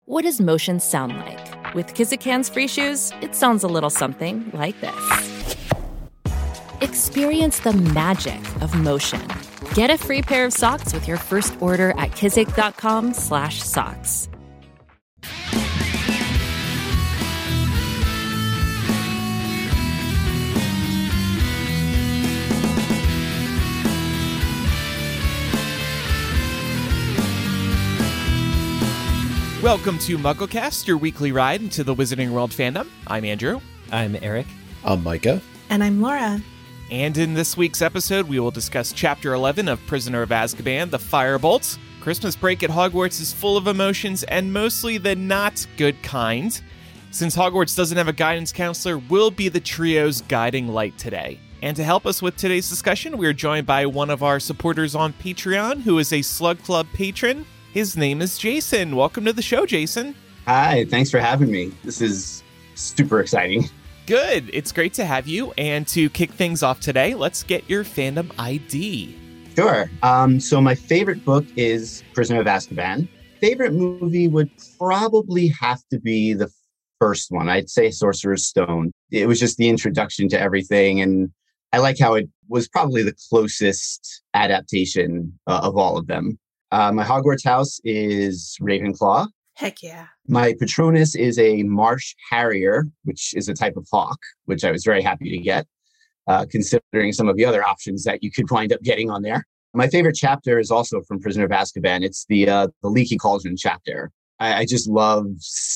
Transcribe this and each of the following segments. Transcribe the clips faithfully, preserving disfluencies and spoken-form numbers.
What does motion sound like? With Kizikans free shoes, it sounds a little something like this. Experience the magic of motion. Get a free pair of socks with your first order at kizik.com slash socks. Welcome to MuggleCast, your weekly ride into the Wizarding World fandom. I'm Andrew. I'm Eric. I'm Micah. And I'm Laura. And in this week's episode, we will discuss Chapter eleven of Prisoner of Azkaban, The Firebolt. Christmas break at Hogwarts is full of emotions, and mostly the not good kind. Since Hogwarts doesn't have a guidance counselor, we'll be the trio's guiding light today. And to help us with today's discussion, we're joined by one of our supporters on Patreon, who is a Slug Club patron. His name is Jason. Welcome to the show, Jason. Hi, thanks for having me. This is super exciting. Good. It's great to have you. And to kick things off today, let's get your fandom I D. Sure. Um, so my favorite book is Prisoner of Azkaban. Favorite movie would probably have to be the first one. I'd say Sorcerer's Stone. It was just the introduction to everything. And I like how it was probably the closest adaptation uh, of all of them. Uh, my Hogwarts house is Ravenclaw. Heck yeah. My Patronus is a Marsh Harrier, which is a type of hawk, which I was very happy to get, uh, considering some of the other options that you could wind up getting on there. My favorite chapter is also from Prisoner of Azkaban. It's the uh, the Leaky Cauldron chapter. I, I just love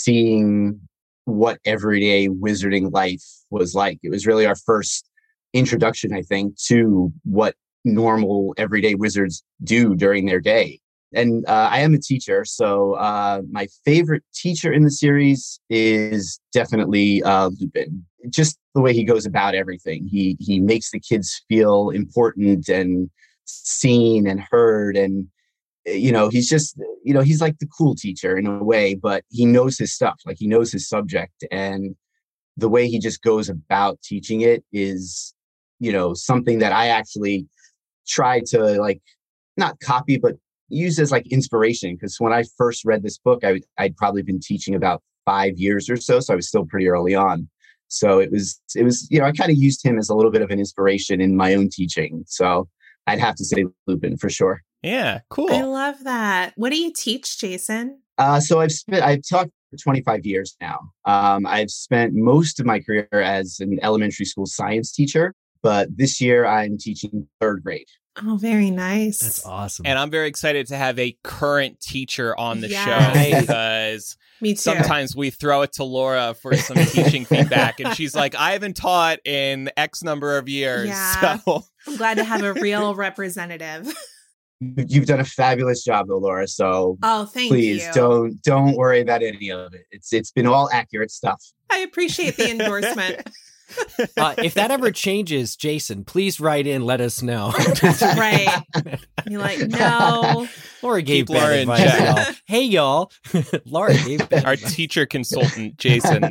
seeing what everyday wizarding life was like. It was really our first introduction, I think, to what normal everyday wizards do during their day. And uh, I am a teacher, so uh, my favorite teacher in the series is definitely uh, Lupin. Just the way he goes about everything. He he makes the kids feel important and seen and heard. And, you know, he's just, you know, he's like the cool teacher in a way, but he knows his stuff. Like, he knows his subject. And the way he just goes about teaching it is, you know, something that I actually try to, like, not copy, but use as like inspiration. Because when I first read this book, I, I'd probably been teaching about five years or so. So I was still pretty early on. So it was, it was, you know, I kind of used him as a little bit of an inspiration in my own teaching. So I'd have to say Lupin for sure. Yeah, cool. I love that. What do you teach, Jason? Uh, so I've spent, I've taught for twenty-five years now. Um, I've spent most of my career as an elementary school science teacher, but this year I'm teaching third grade. Oh, very nice. That's awesome. And I'm very excited to have a current teacher on the Yes. show because Me too. sometimes we throw it to Laura for some teaching feedback, and she's like, I haven't taught in X number of years. Yeah. So I'm glad to have a real representative. You've done a fabulous job, though, Laura. So Oh, thank please you. don't don't worry about any of it. It's it's been all accurate stuff. I appreciate the endorsement. uh, if that ever changes, Jason, please write in. Let us know. Right. You're like, no. Laura gave Keep Laura bad in advice, check. y'all. Hey, y'all. Laura gave bad our advice. teacher consultant, Jason.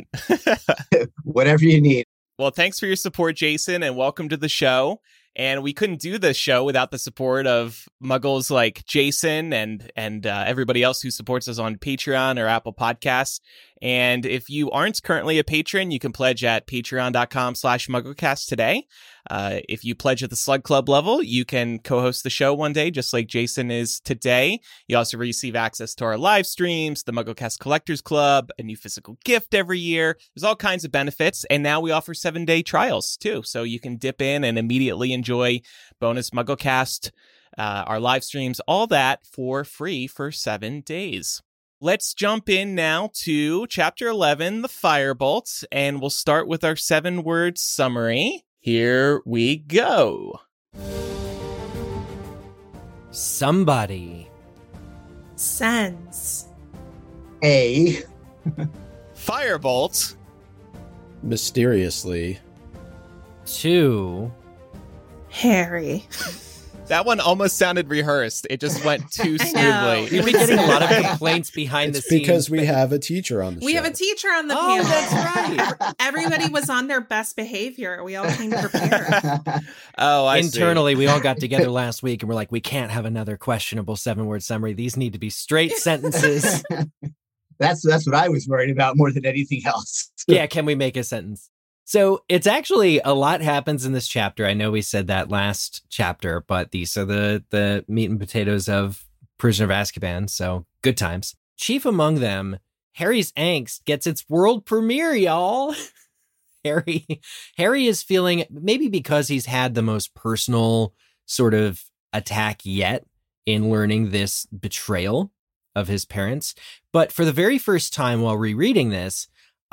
Whatever you need. Well, thanks for your support, Jason, and welcome to the show. And we couldn't do this show without the support of Muggles like Jason and and uh, everybody else who supports us on Patreon or Apple Podcasts. And if you aren't currently a patron, you can pledge at patreon.com slash MuggleCast today. Uh, if you pledge at the Slug Club level, you can co-host the show one day, just like Jason is today. You also receive access to our live streams, the MuggleCast Collectors Club, a new physical gift every year. There's all kinds of benefits. And now we offer seven-day trials, too. So you can dip in and immediately enjoy bonus MuggleCast, uh, our live streams, all that for free for seven days. Let's jump in now to Chapter eleven, The Firebolt, and we'll start with our seven-word summary. Here we go. Somebody. Sends. A Firebolt. Mysteriously. Two. Harry. That one almost sounded rehearsed. It just went too I know. smoothly. We've been getting a lot of complaints behind It's the scenes. because we have a teacher on the We show. have a teacher on the Oh, panel. that's right. Everybody was on their best behavior. We all came prepared. Oh, I see. Internally, we all got together last week and we're like, we can't have another questionable seven-word summary. These need to be straight sentences. That's that's what I was worried about more than anything else. Yeah, can we make a sentence? So it's actually a lot happens in this chapter. I know we said that last chapter, but these are the the meat and potatoes of Prisoner of Azkaban. So good times. Chief among them, Harry's angst gets its world premiere, y'all. Harry, Harry is feeling, maybe because he's had the most personal sort of attack yet in learning this betrayal of his parents. But for the very first time while rereading this,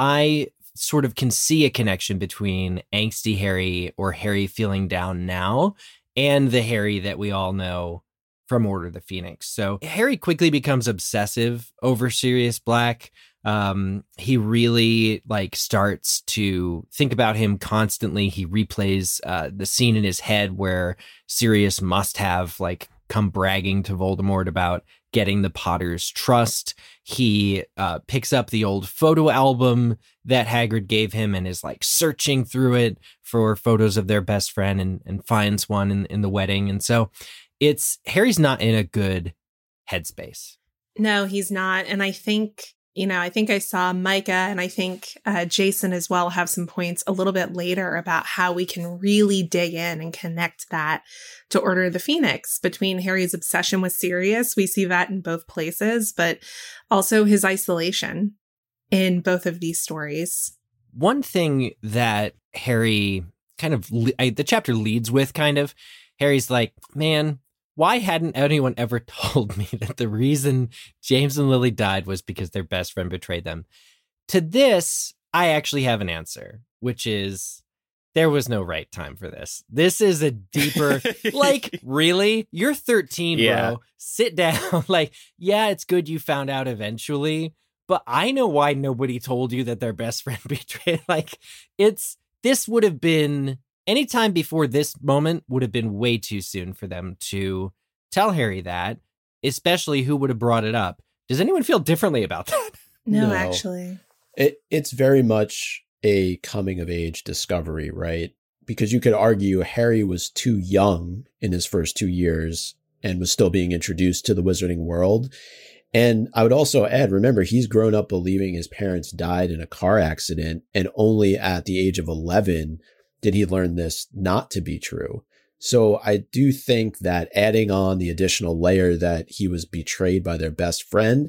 I sort of can see a connection between angsty Harry or Harry feeling down now and the Harry that we all know from Order of the Phoenix. So Harry quickly becomes obsessive over Sirius Black. Um, he really like starts to think about him constantly. He replays uh, the scene in his head where Sirius must have like come bragging to Voldemort about getting the Potter's trust. He uh, picks up the old photo album that Hagrid gave him and is like searching through it for photos of their best friend and, and finds one in, in the wedding. And so it's Harry's not in a good headspace. No, he's not. And I think, you know, I think I saw Micah and I think uh, Jason as well have some points a little bit later about how we can really dig in and connect that to Order of the Phoenix between Harry's obsession with Sirius. We see that in both places, but also his isolation in both of these stories. One thing that Harry kind of, I, the chapter leads with kind of, Harry's like, man, why hadn't anyone ever told me that the reason James and Lily died was because their best friend betrayed them? To this, I actually have an answer, which is there was no right time for this. This is a deeper, like, really? You're thirteen, yeah. bro. Sit down. Like, yeah, it's good you found out eventually, but I know why nobody told you that their best friend betrayed. Like, it's, this would have been... Anytime before this moment would have been way too soon for them to tell Harry that, especially who would have brought it up. Does anyone feel differently about that? No, No. actually. It it's very much a coming of age discovery, right? Because you could argue Harry was too young in his first two years and was still being introduced to the wizarding world. And I would also add, remember, he's grown up believing his parents died in a car accident, and only at the age of eleven did he learn this not to be true. So I do think that adding on the additional layer that he was betrayed by their best friend,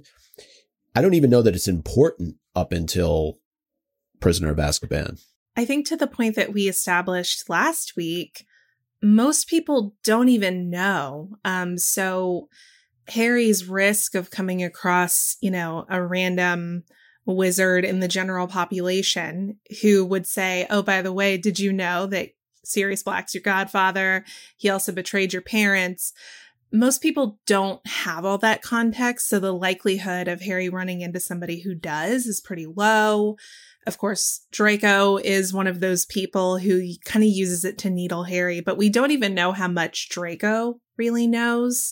I don't even know that it's important up until Prisoner of Azkaban. I think to the point that we established last week, most people don't even know. Um, so Harry's risk of coming across, you know, a random wizard in the general population who would say, oh, by the way, did you know that Sirius Black's your godfather? He also betrayed your parents. Most people don't have all that context, so the likelihood of Harry running into somebody who does is pretty low. Of course, Draco is one of those people who kind of uses it to needle Harry, but we don't even know how much Draco really knows.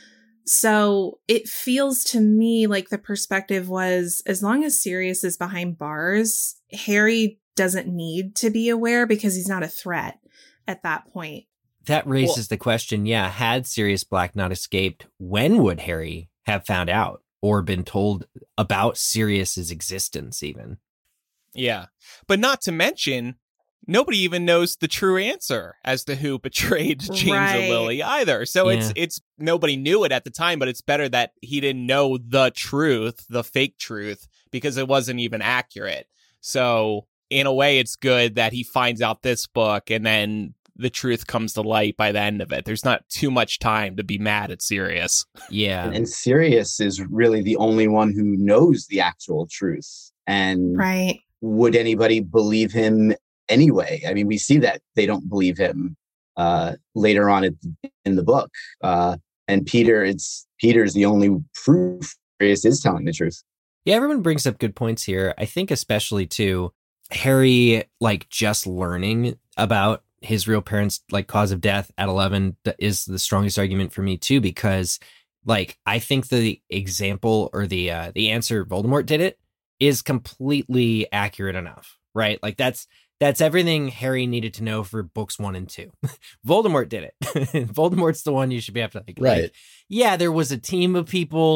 So it feels to me like the perspective was, as long as Sirius is behind bars, Harry doesn't need to be aware because he's not a threat at that point. That raises Well- the question, yeah, had Sirius Black not escaped, when would Harry have found out or been told about Sirius's existence even? Yeah. But not to mention, nobody even knows the true answer as to who betrayed James Right. and Lily either. So Yeah. it's it's nobody knew it at the time, but it's better that he didn't know the truth, the fake truth, because it wasn't even accurate. So in a way, it's good that he finds out this book and then the truth comes to light by the end of it. There's not too much time to be mad at Sirius. Yeah. And, and Sirius is really the only one who knows the actual truth. And Right. would anybody believe him anyway? I mean, we see that they don't believe him uh, later on at, in the book. Uh, and Peter, it's Peter's the only proof Sirius is telling the truth. Yeah, everyone brings up good points here. I think especially too, Harry, like just learning about his real parents' like cause of death at eleven is the strongest argument for me too, because like I think the example or the uh, the answer Voldemort did it is completely accurate enough, right? Like that's that's everything Harry needed to know for books one and two. Voldemort did it. Voldemort's the one you should be able to like, Right. like, yeah, there was a team of people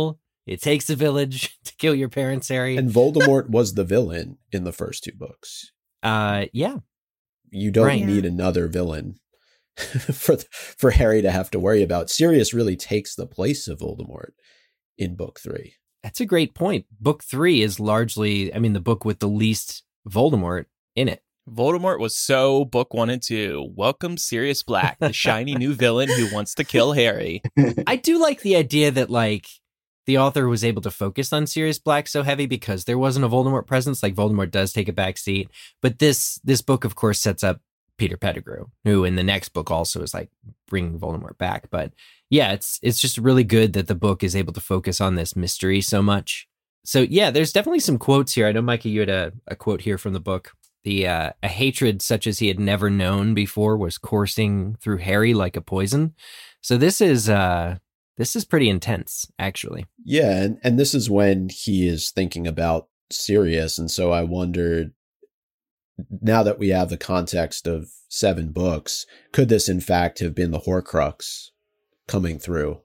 It takes a village to kill your parents, Harry. And Voldemort was the villain in the first two books. Uh, yeah. You don't Right. need another villain for for Harry to have to worry about. Sirius really takes the place of Voldemort in book three. That's a great point. Book three is largely, I mean, the book with the least Voldemort in it. Voldemort was so book one and two. Welcome Sirius Black, the shiny new villain who wants to kill Harry. I do like the idea that, like, the author was able to focus on Sirius Black so heavy because there wasn't a Voldemort presence. Like, Voldemort does take a back seat. But this this book, of course, sets up Peter Pettigrew, who in the next book also is, like, bringing Voldemort back. But yeah, it's it's just really good that the book is able to focus on this mystery so much. So yeah, there's definitely some quotes here. I know, Micah, you had a, a quote here from the book. The uh, a hatred such as he had never known before was coursing through Harry like a poison. So this is uh, this is pretty intense, actually. Yeah, and, and this is when he is thinking about Sirius. And so I wondered, now that we have the context of seven books, could this in fact have been the Horcrux coming through?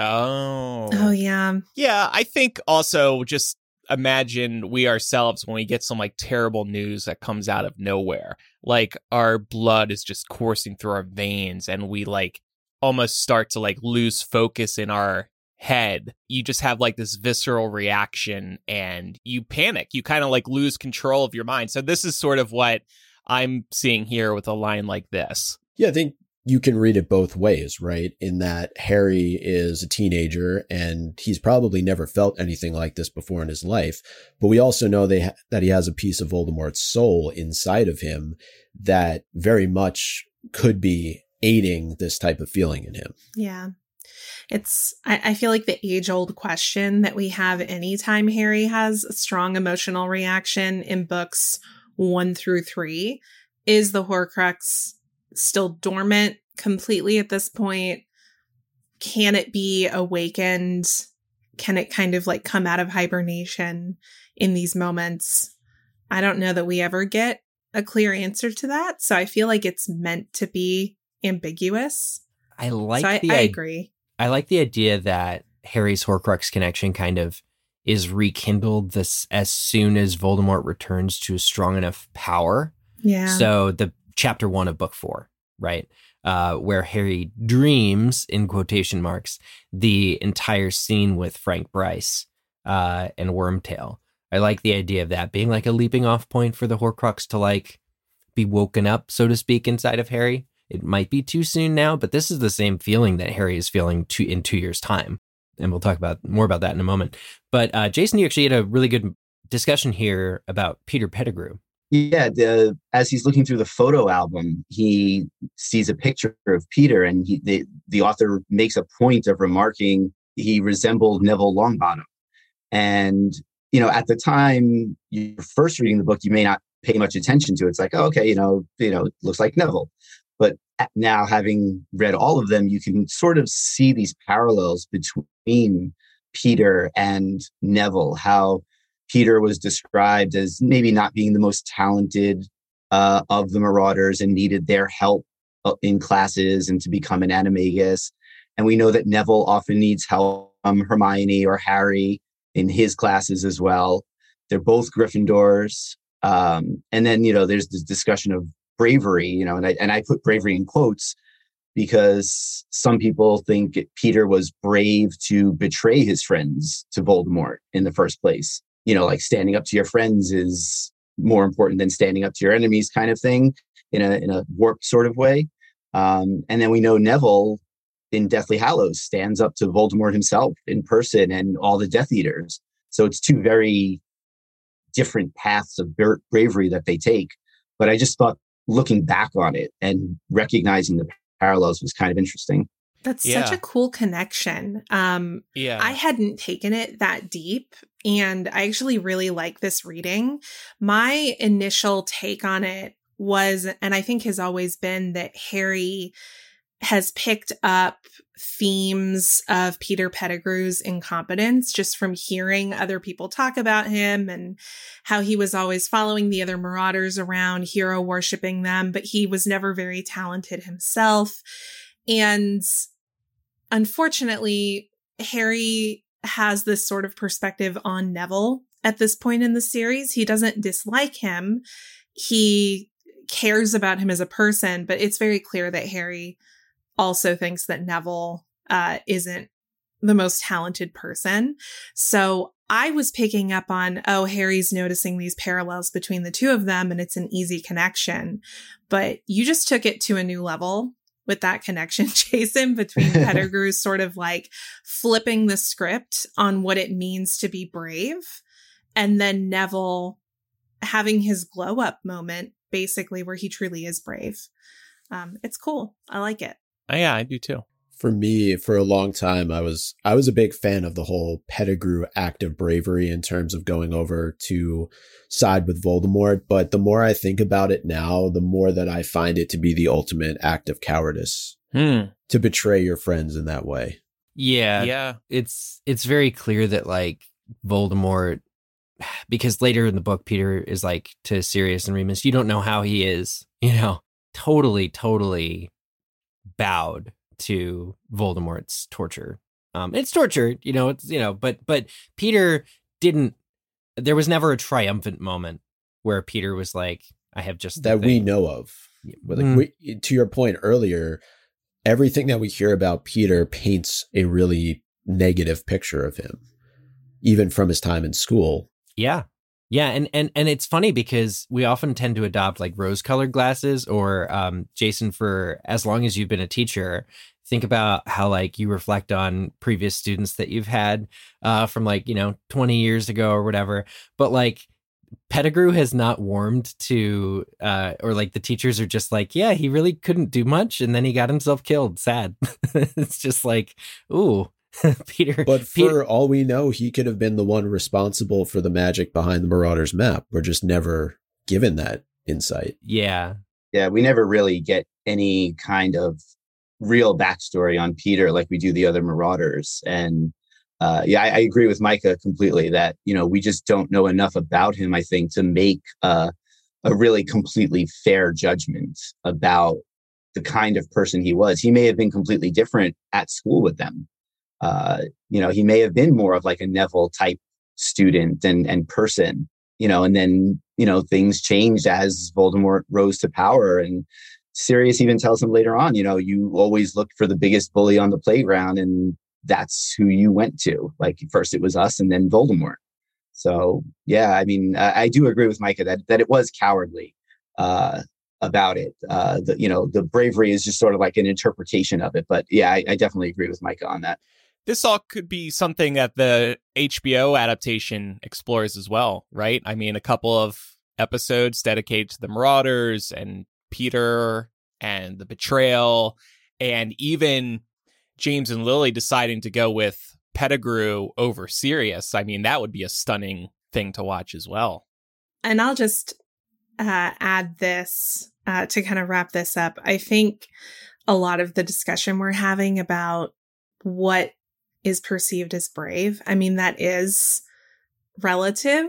Oh. Oh, yeah. Yeah, I think also just imagine we ourselves when we get some like terrible news that comes out of nowhere. Like our blood is just coursing through our veins and we like almost start to like lose focus in our head. You just have like this visceral reaction and you panic. You kind of like lose control of your mind. So this is sort of what I'm seeing here with a line like this. Yeah, I think you can read it both ways, right? In that Harry is a teenager and he's probably never felt anything like this before in his life. But we also know they ha- that he has a piece of Voldemort's soul inside of him that very much could be aiding this type of feeling in him. Yeah. It's, I, I feel like the age old question that we have anytime Harry has a strong emotional reaction in books one through three is the Horcrux still dormant completely at this point? Can it be awakened? Can it kind of like come out of hibernation in these moments? I don't know that we ever get a clear answer to that. So I feel like it's meant to be ambiguous. I like so I, the I I- agree. I like the idea that Harry's Horcrux connection kind of is rekindled this as soon as Voldemort returns to a strong enough power. Yeah. So the chapter one of book four, right? Uh, where Harry dreams, in quotation marks, the entire scene with Frank Bryce uh, and Wormtail. I like the idea of that being like a leaping off point for the Horcrux to like be woken up, so to speak, inside of Harry. It might be too soon now, but this is the same feeling that Harry is feeling two, in two years' time. And we'll talk about more about that in a moment. But uh, Jason, you actually had a really good discussion here about Peter Pettigrew. Yeah, the, as he's looking through the photo album, he sees a picture of Peter, and he, the, the author makes a point of remarking he resembled Neville Longbottom. And, you know, at the time you're first reading the book, you may not pay much attention to it. It's like, oh, okay, you know, you know, looks like Neville. But now, having read all of them, you can sort of see these parallels between Peter and Neville, how Peter was described as maybe not being the most talented uh, of the Marauders and needed their help in classes and to become an animagus. And we know that Neville often needs help from Hermione or Harry in his classes as well. They're both Gryffindors. Um, and then, you know, there's this discussion of bravery, you know, and I, and I put bravery in quotes because some people think Peter was brave to betray his friends to Voldemort in the first place. You know, like standing up to your friends is more important than standing up to your enemies kind of thing in a in a warped sort of way. Um, and then we know Neville in Deathly Hallows stands up to Voldemort himself in person and all the Death Eaters. So it's two very different paths of bra- bravery that they take. But I just thought looking back on it and recognizing the parallels was kind of interesting. That's Yeah. such a cool connection. Um, Yeah. I hadn't taken it that deep, and I actually really like this reading. My initial take on it was, and I think has always been, that Harry has picked up themes of Peter Pettigrew's incompetence just from hearing other people talk about him and how he was always following the other Marauders around, hero worshiping them, but he was never very talented himself. And unfortunately, Harry has this sort of perspective on Neville at this point in the series. He doesn't dislike him. He cares about him as a person, but it's very clear that Harry also thinks that Neville uh, isn't the most talented person. So I was picking up on, oh, Harry's noticing these parallels between the two of them, and it's an easy connection. But you just took it to a new level with that connection, Jason, between Pettigrew sort of like flipping the script on what it means to be brave, and then Neville having his glow up moment, basically, where he truly is brave. Um, it's cool. I like it. Oh, yeah, I do too. For me, for a long time, I was I was a big fan of the whole Pettigrew act of bravery in terms of going over to side with Voldemort. But the more I think about it now, the more that I find it to be the ultimate act of cowardice Hmm. to betray your friends in that way. Yeah. Yeah. It's it's very clear that like Voldemort, because later in the book, Peter is like to Sirius and Remus, you don't know how he is, you know, totally, totally bowed to Voldemort's torture. Um, it's torture, you know, it's, you know, but, but Peter didn't, there was never a triumphant moment where Peter was like, I have just That we know of. But like Mm. we, to your point earlier, everything that we hear about Peter paints a really negative picture of him, even from his time in school. Yeah. Yeah. And, and, and it's funny because we often tend to adopt like rose colored glasses or, um, Jason, for as long as you've been a teacher, think about how like you reflect on previous students that you've had, uh, from like, you know, twenty years ago or whatever. But like Pettigrew has not warmed to, uh, or like the teachers are just like, yeah, he really couldn't do much. And then he got himself killed. Sad. It's just like, ooh. Peter, But for Peter, all we know, he could have been the one responsible for the magic behind the Marauders map. We're just never given that insight. yeah, Yeah, we never really get any kind of real backstory on Peter like we do the other Marauders. And uh, yeah, I, I agree with Micah completely that, you know, we just don't know enough about him, I think, to make uh, a really completely fair judgment about the kind of person he was. He may have been completely different at school with them. Uh, you know, he may have been more of like a Neville type student and, and person, you know, and then, you know, things changed as Voldemort rose to power. And Sirius even tells him later on, you know, you always looked for the biggest bully on the playground and that's who you went to. Like first it was us and then Voldemort. So, yeah, I mean, I, I do agree with Micah that, that it was cowardly uh, about it. Uh, the, you know, the bravery is just sort of like an interpretation of it. But yeah, I, I definitely agree with Micah on that. This all could be something that the H B O adaptation explores as well, right? I mean, a couple of episodes dedicated to the Marauders and Peter and the betrayal, and even James and Lily deciding to go with Pettigrew over Sirius. I mean, that would be a stunning thing to watch as well. And I'll just uh, add this uh, to kind of wrap this up. I think a lot of the discussion we're having about what is perceived as brave, I mean, that is relative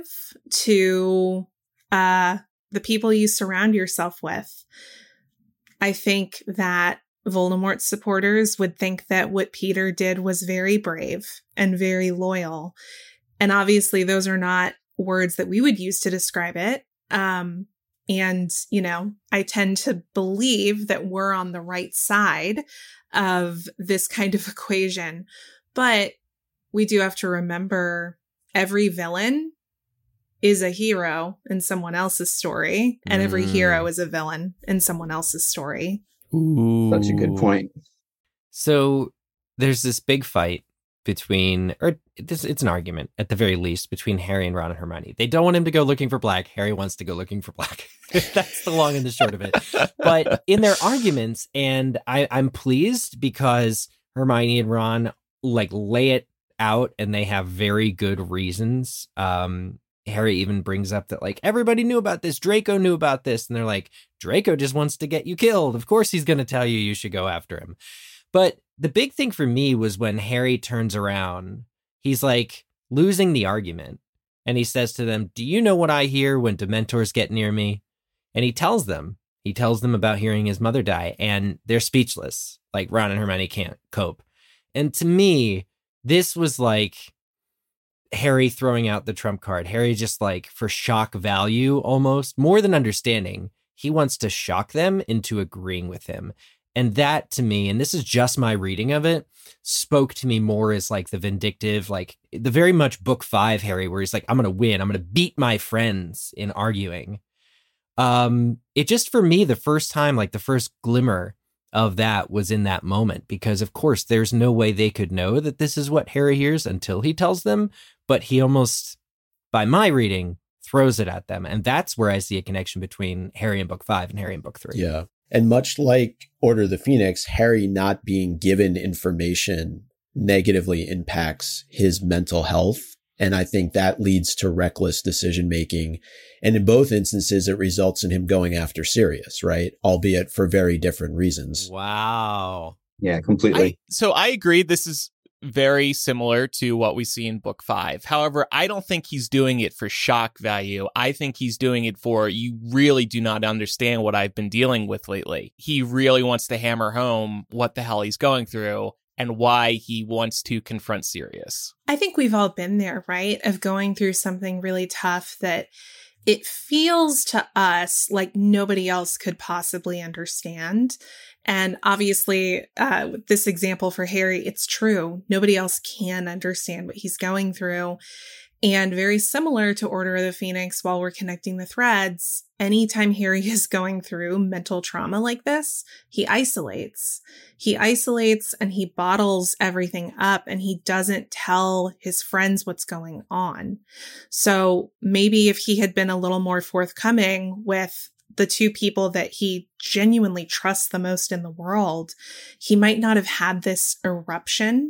to uh, the people you surround yourself with. I think that Voldemort's supporters would think that what Peter did was very brave and very loyal. And obviously, those are not words that we would use to describe it. Um, and, you know, I tend to believe that we're on the right side of this kind of equation. But we do have to remember every villain is a hero in someone else's story, and every Mm. hero is a villain in someone else's story. Ooh. Such a good point. So there's this big fight between, or this, it's an argument at the very least, between Harry and Ron and Hermione. They don't want him to go looking for black. Harry wants to go looking for black. That's the long and the short of it. But in their arguments, and I, I'm pleased because Hermione and Ron like lay it out and they have very good reasons. Um, Harry even brings up that like everybody knew about this. Draco knew about this. And they're like, Draco just wants to get you killed. Of course he's going to tell you you should go after him. But the big thing for me was when Harry turns around, he's like losing the argument. And he says to them, do you know what I hear when Dementors get near me? And he tells them, he tells them about hearing his mother die, and they're speechless. Like Ron and Hermione can't cope. And to me, this was like Harry throwing out the trump card. Harry just like for shock value, almost more than understanding. He wants to shock them into agreeing with him. And that to me, and this is just my reading of it, spoke to me more as like the vindictive, like the very much book five Harry, where he's like, I'm going to win. I'm going to beat my friends in arguing. Um, it just, for me, the first time, like the first glimmer of that was in that moment, because of course there's no way they could know that this is what Harry hears until he tells them. But he almost, by my reading, throws it at them. And that's where I see a connection between Harry in book five and Harry in book three. Yeah. And much like Order of the Phoenix, Harry not being given information negatively impacts his mental health. And I think that leads to reckless decision making. And in both instances, it results in him going after Sirius, right? Albeit for very different reasons. Wow. Yeah, completely. I, so I agree. This is very similar to what we see in book five. However, I don't think he's doing it for shock value. I think he's doing it for, you really do not understand what I've been dealing with lately. He really wants to hammer home what the hell he's going through and why he wants to confront Sirius. I think we've all been there, right? Of going through something really tough that it feels to us like nobody else could possibly understand. And obviously, uh, with this example for Harry, it's true. Nobody else can understand what he's going through. And very similar to Order of the Phoenix, while we're connecting the threads, anytime Harry is going through mental trauma like this, he isolates. He isolates and he bottles everything up, and he doesn't tell his friends what's going on. So maybe if he had been a little more forthcoming with the two people that he genuinely trusts the most in the world, he might not have had this eruption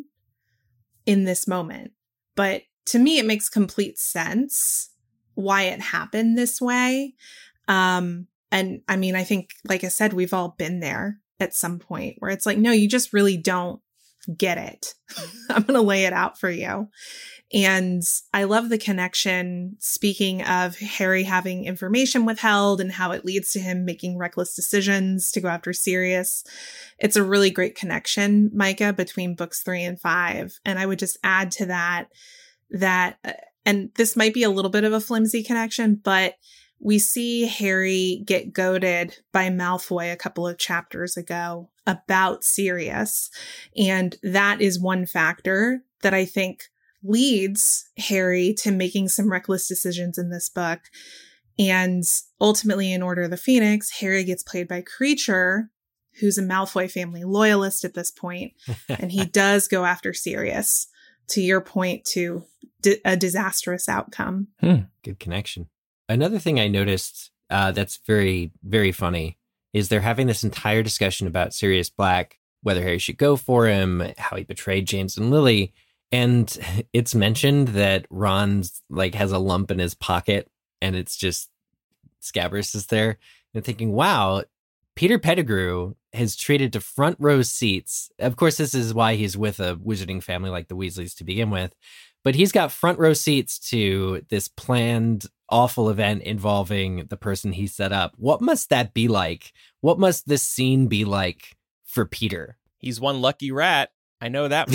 in this moment. But to me, it makes complete sense why it happened this way. Um, and I mean, I think, like I said, we've all been there at some point where it's like, no, you just really don't get it. I'm going to lay it out for you. And I love the connection, speaking of Harry having information withheld and how it leads to him making reckless decisions to go after Sirius. It's a really great connection, Micah, between books three and five. And I would just add to that, that, and this might be a little bit of a flimsy connection, but we see Harry get goaded by Malfoy a couple of chapters ago about Sirius. And that is one factor that I think leads Harry to making some reckless decisions in this book. And ultimately, in Order of the Phoenix, Harry gets played by Kreacher, who's a Malfoy family loyalist at this point, and he does go after Sirius, to your point, to di- a disastrous outcome. Hmm. Good connection. Another thing I noticed uh, that's very, very funny is they're having this entire discussion about Sirius Black, whether Harry should go for him, how he betrayed James and Lily. And it's mentioned that Ron's like has a lump in his pocket and it's just Scabrous is there. And thinking, wow, Peter Pettigrew has treated to front row seats. Of course, this is why he's with a wizarding family like the Weasleys to begin with. But he's got front row seats to this planned awful event involving the person he set up. What must that be like? What must this scene be like for Peter? He's one lucky rat. I know that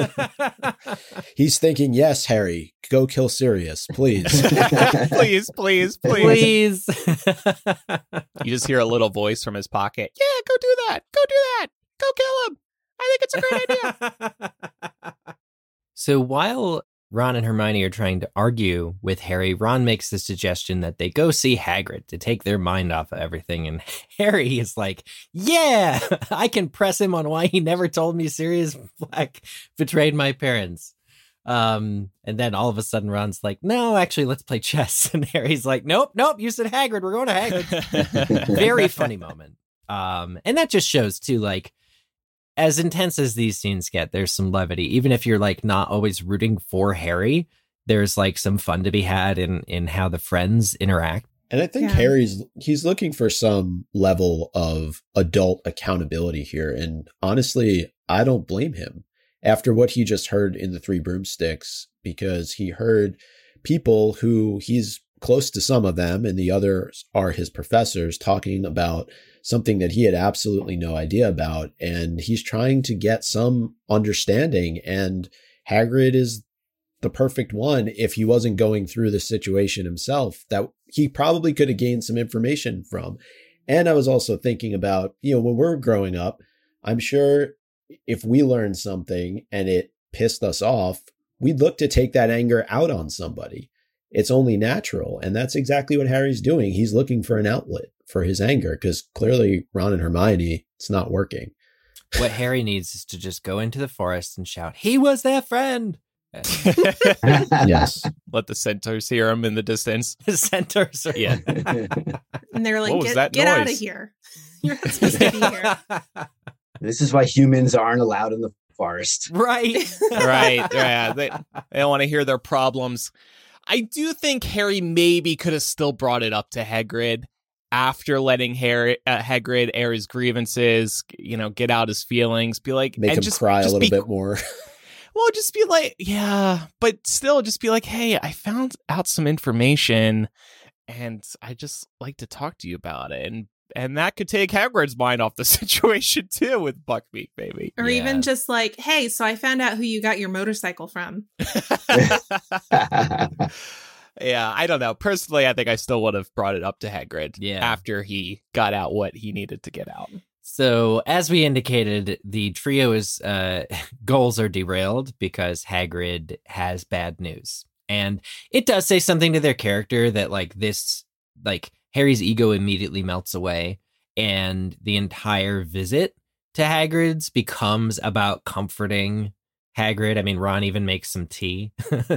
much. He's thinking, yes, Harry, go kill Sirius, please. please, please, please. Please. You just hear a little voice from his pocket. Yeah, go do that. Go do that. Go kill him. I think it's a great idea. So while Ron and Hermione are trying to argue with Harry, Ron makes the suggestion that they go see Hagrid to take their mind off of everything. And Harry is like, yeah, I can press him on why he never told me Sirius Black betrayed my parents. Um, and then all of a sudden Ron's like, no, actually, let's play chess. And Harry's like, nope, nope, you said Hagrid. We're going to Hagrid. Very funny moment. Um, and that just shows too, like, as intense as these scenes get, there's some levity. Even if you're like not always rooting for Harry, there's like some fun to be had in in how the friends interact. And I think Yeah. Harry's, he's looking for some level of adult accountability here. And honestly, I don't blame him after what he just heard in the Three Broomsticks, because he heard people who he's close to, some of them, and the others are his professors, talking about something that he had absolutely no idea about. And he's trying to get some understanding. And Hagrid is the perfect one if he wasn't going through the situation himself that he probably could have gained some information from. And I was also thinking about, you know, when we're growing up, I'm sure if we learned something and it pissed us off, we'd look to take that anger out on somebody. It's only natural. And that's exactly what Harry's doing. He's looking for an outlet for his anger because clearly Ron and Hermione, it's not working. What Harry needs is to just go into the forest and shout, "He was their friend." Yes. Let the centaurs hear him in the distance. The centaurs are... Yeah. And they're like, What was get, that get out of noise?" here. You're not supposed to be here. This is why humans aren't allowed in the forest. Right. Right. Yeah. They, they don't want to hear their problems. I do think Harry maybe could have still brought it up to Hagrid after letting Harry, uh, Hagrid air his grievances, you know, get out his feelings, be like, Make and him just, cry just a little be, bit more. Well, just be like, yeah, but still just be like, hey, I found out some information and I just like to talk to you about it. And and that could take Hagrid's mind off the situation too with Buckbeak, maybe. Or Yeah. even just like, hey, so I found out who you got your motorcycle from. Yeah, I don't know. Personally, I think I still would have brought it up to Hagrid Yeah. after he got out what he needed to get out. So, as we indicated, the trio's uh, goals are derailed because Hagrid has bad news. And it does say something to their character that, like, this, like, Harry's ego immediately melts away, and the entire visit to Hagrid's becomes about comforting Hagrid. I mean, Ron even makes some tea.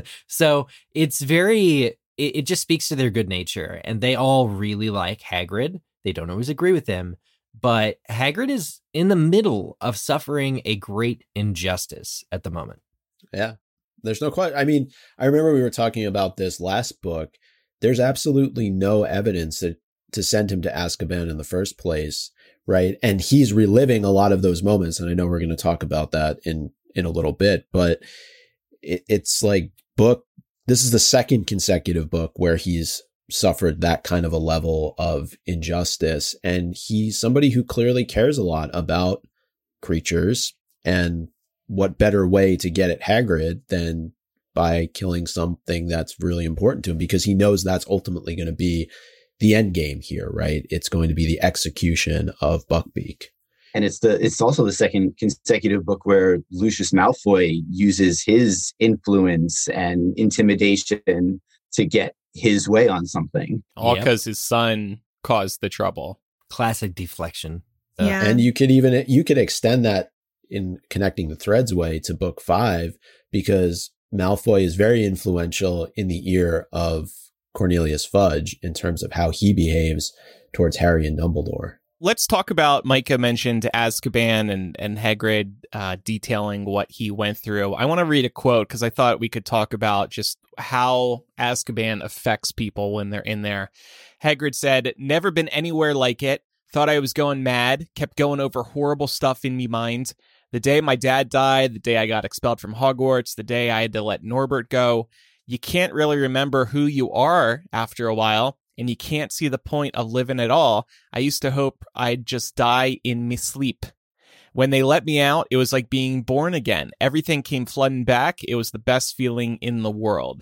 So it's very, it, it just speaks to their good nature, and they all really like Hagrid. They don't always agree with him, but Hagrid is in the middle of suffering a great injustice at the moment. Yeah, there's no question. I mean, I remember we were talking about this last book. There's absolutely no evidence that to send him to Azkaban in the first place, right? And he's reliving a lot of those moments. And I know we're going to talk about that in, in a little bit, but it, it's like book. This is the second consecutive book where he's suffered that kind of a level of injustice. And he's somebody who clearly cares a lot about creatures, and what better way to get at Hagrid than by killing something that's really important to him, because he knows that's ultimately going to be the end game here, right? It's going to be the execution of Buckbeak. And it's the it's also the second consecutive book where Lucius Malfoy uses his influence and intimidation to get his way on something. All Yep. because his son caused the trouble. Classic deflection. Uh, Yeah. And you could even, you could extend that in connecting the threads way to book five, because Malfoy is very influential in the ear of Cornelius Fudge in terms of how he behaves towards Harry and Dumbledore. Let's talk about, Micah mentioned Azkaban and, and Hagrid uh, detailing what he went through. I want to read a quote because I thought we could talk about just how Azkaban affects people when they're in there. Hagrid said, "Never been anywhere like it. Thought I was going mad. Kept going over horrible stuff in me mind. The day my dad died, the day I got expelled from Hogwarts, the day I had to let Norbert go. You can't really remember who you are after a while, and you can't see the point of living at all. I used to hope I'd just die in me sleep. When they let me out, it was like being born again. Everything came flooding back. It was the best feeling in the world."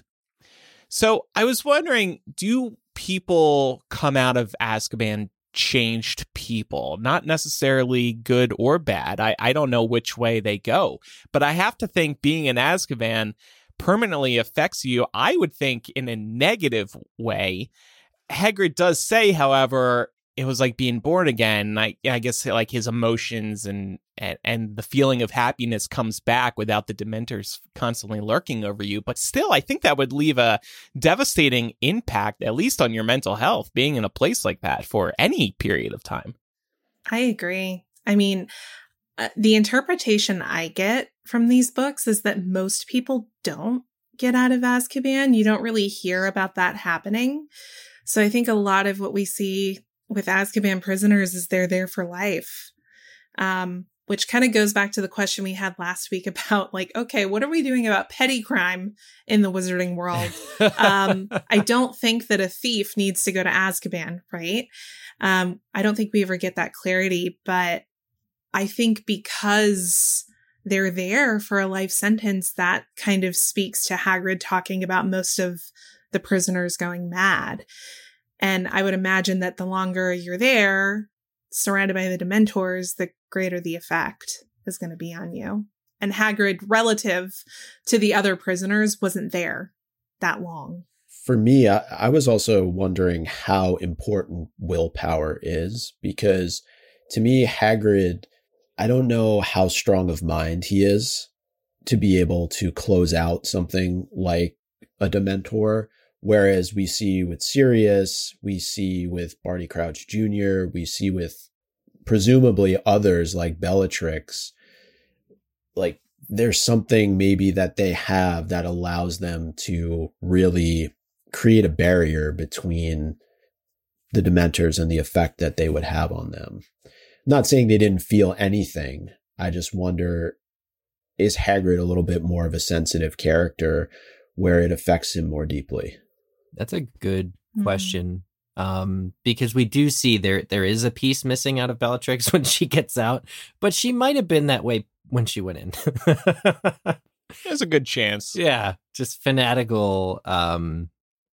So I was wondering, do people come out of Azkaban changed people? Not necessarily good or bad. I, I don't know which way they go. But I have to think being in Azkaban permanently affects you, I would think, in a negative way. Hagrid does say, however, it was like being born again. I, I guess like his emotions and, and and the feeling of happiness comes back without the Dementors constantly lurking over you. But still, I think that would leave a devastating impact, at least on your mental health, being in a place like that for any period of time. I agree. I mean, uh, the interpretation I get from these books is that most people don't get out of Azkaban. You don't really hear about that happening. So I think a lot of what we see with Azkaban prisoners is they're there for life, um, which kind of goes back to the question we had last week about, like, okay, what are we doing about petty crime in the wizarding world? um, I don't think that a thief needs to go to Azkaban, right? Um, I don't think we ever get that clarity, but I think because they're there for a life sentence, that kind of speaks to Hagrid talking about most of the prisoners going mad. And I would imagine that the longer you're there, surrounded by the Dementors, the greater the effect is going to be on you. And Hagrid, relative to the other prisoners, wasn't there that long. For me, I, I was also wondering how important willpower is, because to me, Hagrid, I don't know how strong of mind he is to be able to close out something like a Dementor. Whereas we see with Sirius, we see with Barty Crouch Junior, we see with presumably others like Bellatrix, like there's something maybe that they have that allows them to really create a barrier between the Dementors and the effect that they would have on them. Not saying they didn't feel anything. I just wonder, is Hagrid a little bit more of a sensitive character where it affects him more deeply? That's a good question. Mm-hmm. Um, because we do see there there is a piece missing out of Bellatrix when she gets out, but she might have been that way when she went in. There's a good chance. Yeah, just fanatical um,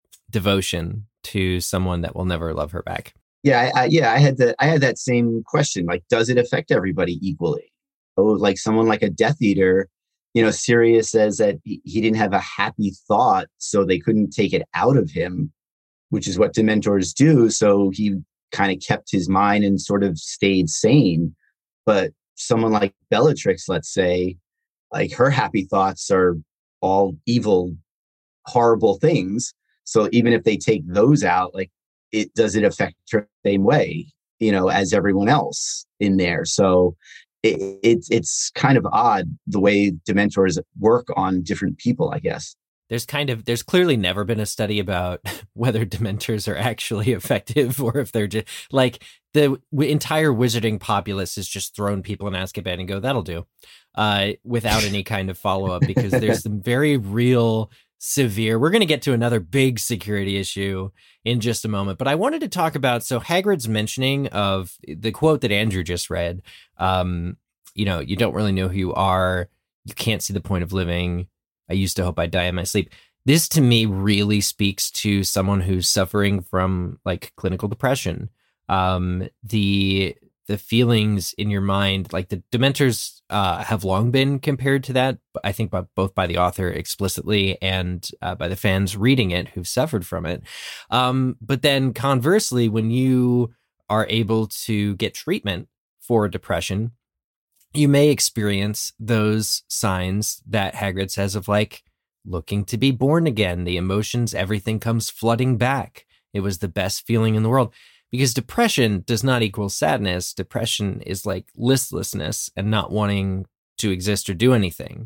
devotion to someone that will never love her back. Yeah, I, I, yeah, I had the I had that same question. Like, does it affect everybody equally? Oh, like someone like a Death Eater. You know, Sirius says that he didn't have a happy thought, so they couldn't take it out of him, which is what Dementors do. So he kind of kept his mind and sort of stayed sane. But someone like Bellatrix, let's say, like her happy thoughts are all evil, horrible things. So even if they take those out, like it does it affect her the same way, you know, as everyone else in there. So It, it, it's kind of odd the way Dementors work on different people, I guess. There's kind of, there's clearly never been a study about whether Dementors are actually effective or if they're just, like, the w- entire wizarding populace has just thrown people in Azkaban and go, that'll do, uh, without any kind of follow-up, because there's some very real, severe, we're going to get to another big security issue in just a moment, but I wanted to talk about, so Hagrid's mentioning of the quote that Andrew just read, um, you know, you don't really know who you are, you can't see the point of living, I used to hope I'd die in my sleep. This to me really speaks to someone who's suffering from like clinical depression. Um, the the feelings in your mind, like the Dementors uh, have long been compared to that, I think by, both by the author explicitly and uh, by the fans reading it who've suffered from it. Um, but then conversely, when you are able to get treatment for depression, you may experience those signs that Hagrid says of like looking to be born again, the emotions, everything comes flooding back. It was the best feeling in the world. Because depression does not equal sadness. Depression is like listlessness and not wanting to exist or do anything.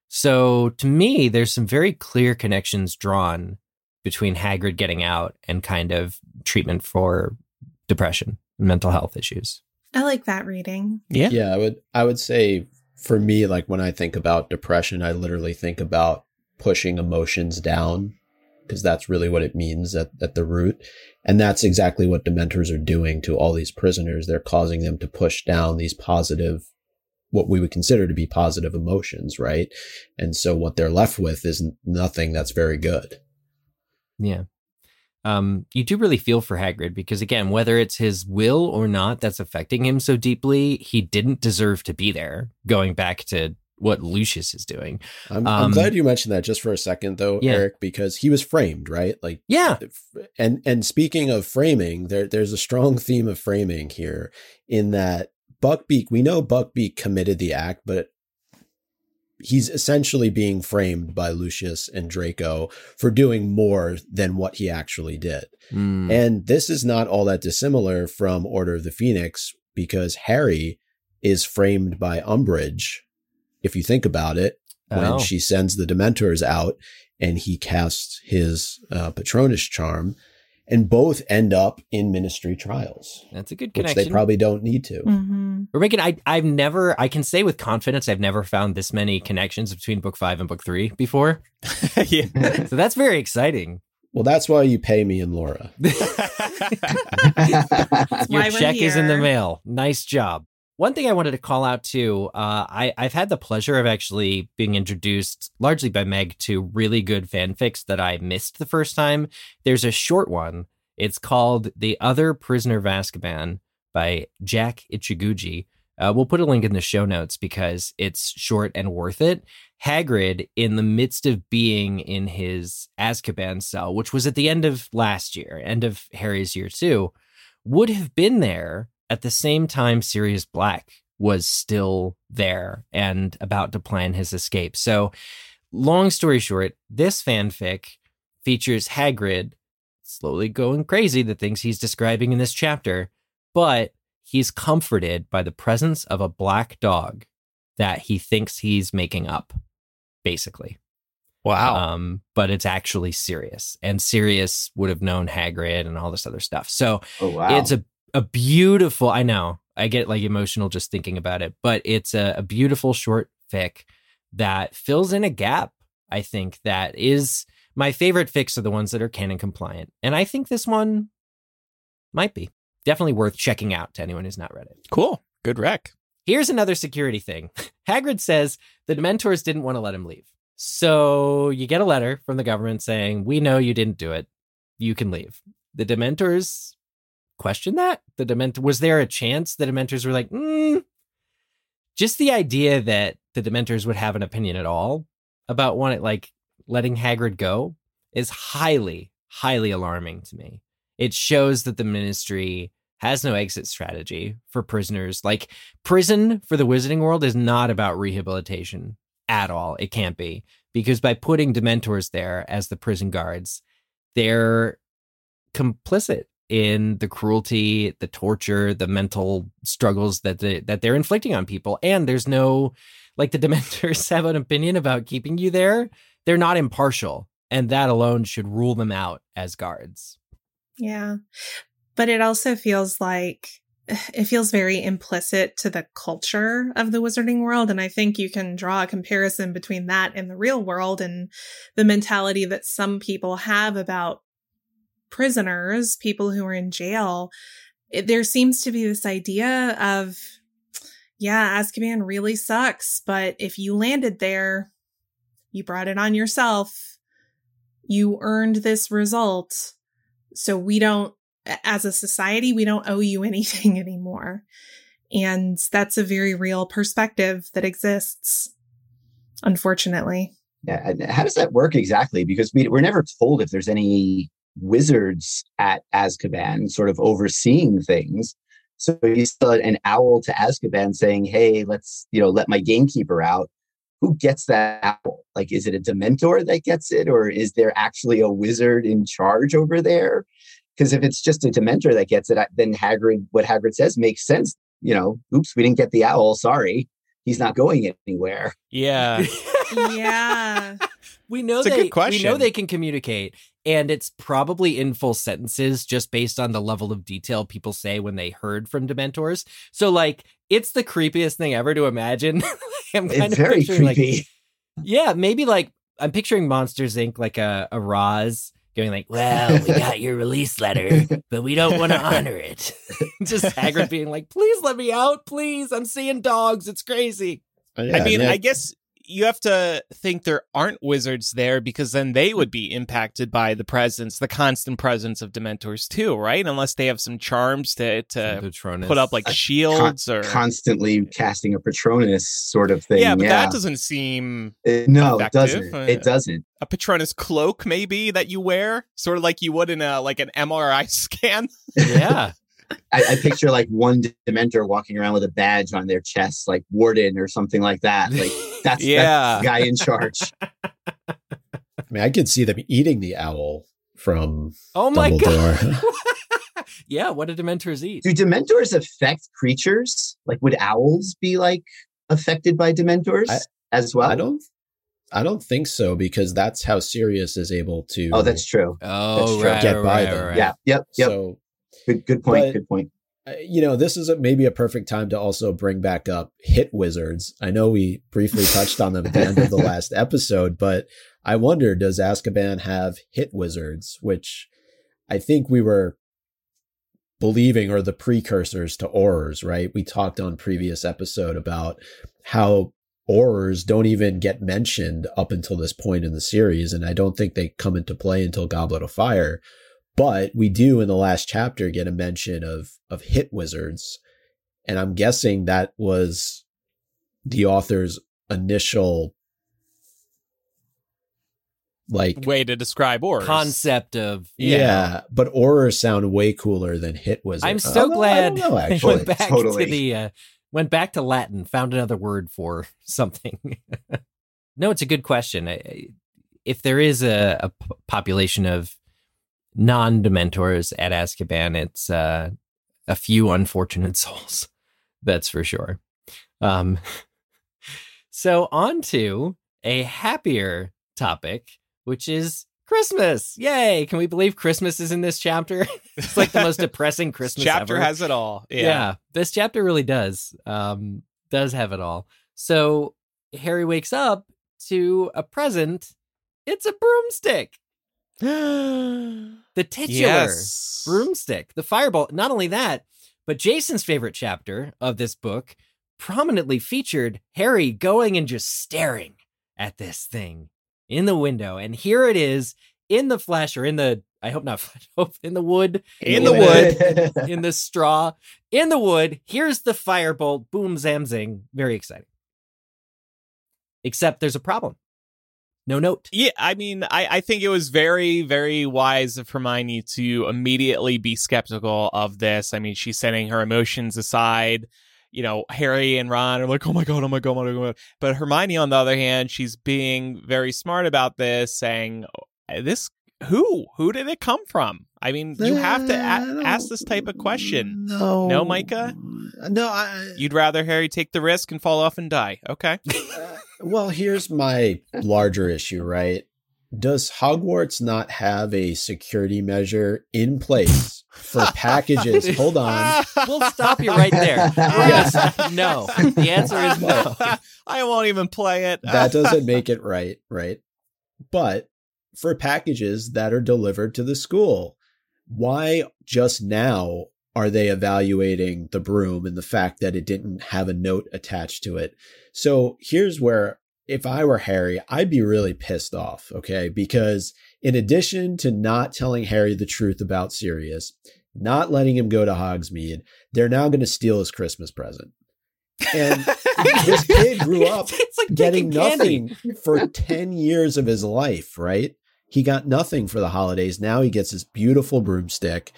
So to me, there's some very clear connections drawn between Hagrid getting out and kind of treatment for depression and mental health issues. I like that reading. Yeah. Yeah, I would I would say for me, like when I think about depression, I literally think about pushing emotions down, because that's really what it means at, at the root. And that's exactly what Dementors are doing to all these prisoners. They're causing them to push down these positive, what we would consider to be positive emotions, right? And so what they're left with is nothing that's very good. Yeah. Um, you do really feel for Hagrid because, again, whether it's his will or not that's affecting him so deeply, he didn't deserve to be there, going back to what Lucius is doing. I'm, um, I'm glad you mentioned that just for a second, though, yeah. Eric, because he was framed, right? Like, yeah. And and speaking of framing, there there's a strong theme of framing here in that Buckbeak, we know Buckbeak committed the act, but he's essentially being framed by Lucius and Draco for doing more than what he actually did. Mm. And this is not all that dissimilar from Order of the Phoenix, because Harry is framed by Umbridge, if you think about it, when oh. she sends the Dementors out and he casts his uh, Patronus charm, and both end up in Ministry trials. That's a good which connection. they probably don't need to. Mm-hmm. We're making, I, I've never, I can say with confidence, I've never found this many connections between book five and book three before. Yeah. So that's very exciting. Well, that's why you pay me and Laura. Your why we're check is in the here. mail. Nice job. One thing I wanted to call out too, uh, I, I've had the pleasure of actually being introduced largely by Meg to really good fanfics that I missed the first time. There's a short one. It's called The Other Prisoner of Azkaban by Jack Ichiguchi. Uh, we'll put a link in the show notes because it's short and worth it. Hagrid, in the midst of being in his Azkaban cell, which was at the end of last year, end of Harry's year two, would have been there at the same time Sirius Black was still there and about to plan his escape. So, long story short, this fanfic features Hagrid slowly going crazy, the things he's describing in this chapter, but he's comforted by the presence of a black dog that he thinks he's making up, basically. Wow. Um, but it's actually Sirius, and Sirius would have known Hagrid and all this other stuff. So Oh, wow. it's a, a beautiful, I know, I get like emotional just thinking about it, but it's a, a beautiful short fic that fills in a gap, I think, that is my favorite fics are the ones that are canon compliant. And I think this one might be. Definitely worth checking out to anyone who's not read it. Cool. Good rec. Here's another security thing. Hagrid says the Dementors didn't want to let him leave. So you get a letter from the government saying, we know you didn't do it. You can leave. The Dementors question that. The Dement was there a chance the Dementors were like, mm. Just the idea that the Dementors would have an opinion at all about one, like letting Hagrid go is highly, highly alarming to me. It shows that the Ministry has no exit strategy for prisoners. Like, prison for the Wizarding World is not about rehabilitation at all. It can't be. Because by putting Dementors there as the prison guards, they're complicit in the cruelty, the torture, the mental struggles that they, that they're inflicting on people. And there's no, like, the Dementors have an opinion about keeping you there. They're not impartial. And that alone should rule them out as guards. Yeah. But it also feels like it feels very implicit to the culture of the Wizarding World. And I think you can draw a comparison between that and the real world and the mentality that some people have about prisoners, people who are in jail. It, there seems to be this idea of, yeah, Azkaban really sucks, but if you landed there, you brought it on yourself. You earned this result. So we don't, as a society, we don't owe you anything anymore. And that's a very real perspective that exists, unfortunately. Yeah. And how does that work exactly? Because we, we're never told if there's any wizards at Azkaban sort of overseeing things. So you still an owl to Azkaban saying, hey, let's, you know, let my gamekeeper out. Who gets that owl? Like, is it a Dementor that gets it? Or is there actually a wizard in charge over there? Because if it's just a Dementor that gets it, then Hagrid, what Hagrid says makes sense. You know, oops, we didn't get the owl. Sorry. He's not going anywhere. Yeah. Yeah. We know It's a they, good question. we know they can communicate, and it's probably in full sentences just based on the level of detail people say when they heard from Dementors. So, like, it's the creepiest thing ever to imagine. I'm kind It's of very picturing, creepy. like, yeah, maybe like I'm picturing Monsters Incorporated, like a, a Roz going like, well, we got your release letter, but we don't want to honor it. Just Hagrid being like, please let me out, please. I'm seeing dogs. It's crazy. Yeah, I mean, yeah. I guess you have to think there aren't wizards there because then they would be impacted by the presence, the constant presence of Dementors too, right? Unless they have some charms to, to Patronus. put up like A shields Con- or constantly casting a Patronus sort of thing. yeah, but yeah. that doesn't seem Uh, no, it effective. doesn't. Uh, It doesn't. a Patronus cloak maybe that you wear, sort of like you would in a like an M R I scan. Yeah. I, I picture like one Dementor walking around with a badge on their chest, like Warden or something like that. Like that's, Yeah. that's the guy in charge. I mean, I could see them eating the owl from Oh my Dumbledore. God. Yeah. What do Dementors eat? Do Dementors affect creatures? Like, would owls be like affected by Dementors I- as well? I don't. I don't think so because that's how Sirius is able to. Oh, that's true. Oh, true. right, Get right, by right, them. right. Yeah. Yep. Yep. So good. Good point. but- good point. uh, you know, this is a, maybe a perfect time to also bring back up hit wizards. I know we briefly touched on them at the end of the last episode, but I wonder, does Azkaban have hit wizards? Which I think we were believing are the precursors to Aurors, right? We talked on previous episode about how Aurors don't even get mentioned up until this point in the series, and I don't think they come into play until Goblet of Fire. But we do in the last chapter get a mention of of hit wizards, and I'm guessing that was the author's initial like way to describe Aurors. Concept of yeah, yeah. but Aurors sound way cooler than hit wizard. I'm so Although, glad I don't know, they actually. went back Totally. to the uh, went back to Latin, found another word for something. No, it's a good question. I- If there is a, a p- population of non-Dementors at Azkaban, it's uh, a few unfortunate souls. That's for sure. Um, so on to a happier topic, which is Christmas. Yay! Can we believe Christmas is in this chapter? It's like the most depressing Christmas chapter ever. has it all. Yeah. Yeah, this chapter really does. Um, does have it all. So Harry wakes up to a present. It's a broomstick. The titular Yes. broomstick, the fireball. Not only that, but Jason's favorite chapter of this book prominently featured Harry going and just staring at this thing in the window. And here it is in the flesh, or in the, I hope not, flesh, hope in the wood, In the wood. in the straw, in the wood. Here's the firebolt. Boom, zam, zing. Very exciting. Except there's a problem. No note. Yeah, I mean, I, I think it was very, very wise of Hermione to immediately be skeptical of this. I mean, she's setting her emotions aside. You know, Harry and Ron are like, oh my God, oh my God, oh my God. But Hermione, on the other hand, she's being very smart about this, saying, this, who? Who did it come from? I mean, you have to a- ask this type of question. No. No, Micah? No, I... You'd rather Harry take the risk and fall off and die. Okay. Uh, well, here's my larger issue, right? Does Hogwarts not have a security measure in place for packages? Hold on. We'll stop you right there. Yes. No. The answer is no. I won't even play it. That doesn't make it right, right? But for packages that are delivered to the school, why just now are they evaluating the broom and the fact that it didn't have a note attached to it? So here's where, if I were Harry, I'd be really pissed off, okay? Because in addition to not telling Harry the truth about Sirius, not letting him go to Hogsmeade, they're now going to steal his Christmas present. And this kid grew up It's like getting picking candy. nothing for ten years of his life, right? He got nothing for the holidays. Now he gets this beautiful broomstick.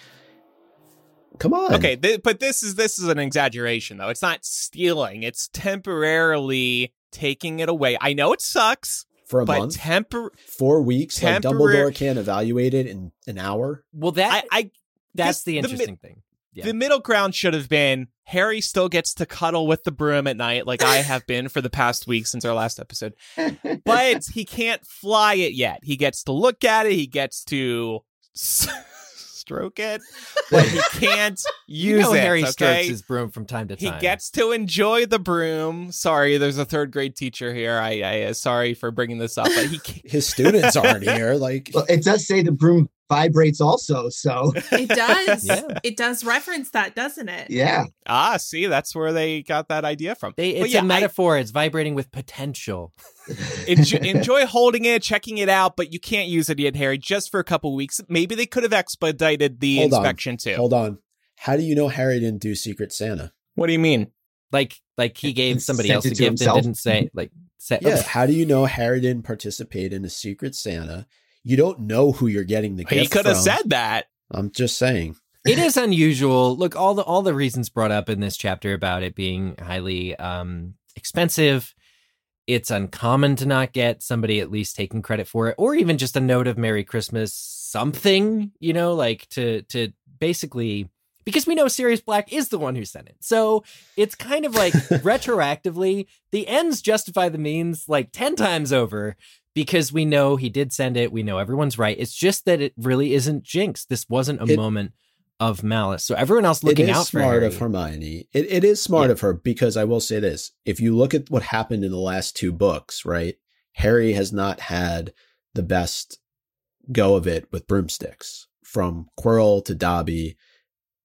Come on. Okay, th- but this is this is an exaggeration, though. It's not stealing. It's temporarily taking it away. I know it sucks, For a but month, tempor- four weeks, like temporary- Dumbledore can't evaluate it in an hour. Well, that I, I that's this- the the mi- interesting thing. Yeah. the middle ground should have been Harry still gets to cuddle with the broom at night, like I have been for the past week since our last episode. But he can't fly it yet. He gets to look at it. He gets to s- stroke it, but he can't use you know it. Harry okay? strokes his broom from time to He time. gets to enjoy the broom. Sorry, there's a third grade teacher here. I, I uh, sorry for bringing this up, but he can't. His students aren't here. Like, Well, it does say the broom vibrates also, so It does. Yeah. It does reference that, doesn't it? yeah. Ah, see, that's where they got that idea from. They, But it's yeah, a metaphor. It's vibrating with potential. enjoy, enjoy holding it, checking it out, but you can't use it yet, Harry, just for a couple weeks. Maybe they could have expedited the Hold on. inspection too. hold on. How do you know Harry didn't do Secret Santa? What do you mean? Like like he gave somebody Sent else it a to gift and himself. didn't say like say, Yeah. How do you know Harry didn't participate in a Secret Santa? You don't know who you're getting the gift He could have from. said that. I'm just saying. It is unusual. Look, all the all the reasons brought up in this chapter about it being highly um, expensive. It's uncommon to not get somebody at least taking credit for it, or even just a note of Merry Christmas, something, you know, like to to basically, because we know Sirius Black is the one who sent it. So it's kind of like retroactively, the ends justify the means like ten times over. Because we know he did send it. We know everyone's right. It's just that it really isn't Jinx. This wasn't a It- moment of malice. So everyone else looking it is out for smart Harry. of Hermione. It, it is smart Yeah. of her, because I will say this. If you look at what happened in the last two books, right? Harry has not had the best go of it with broomsticks, from Quirrell to Dobby.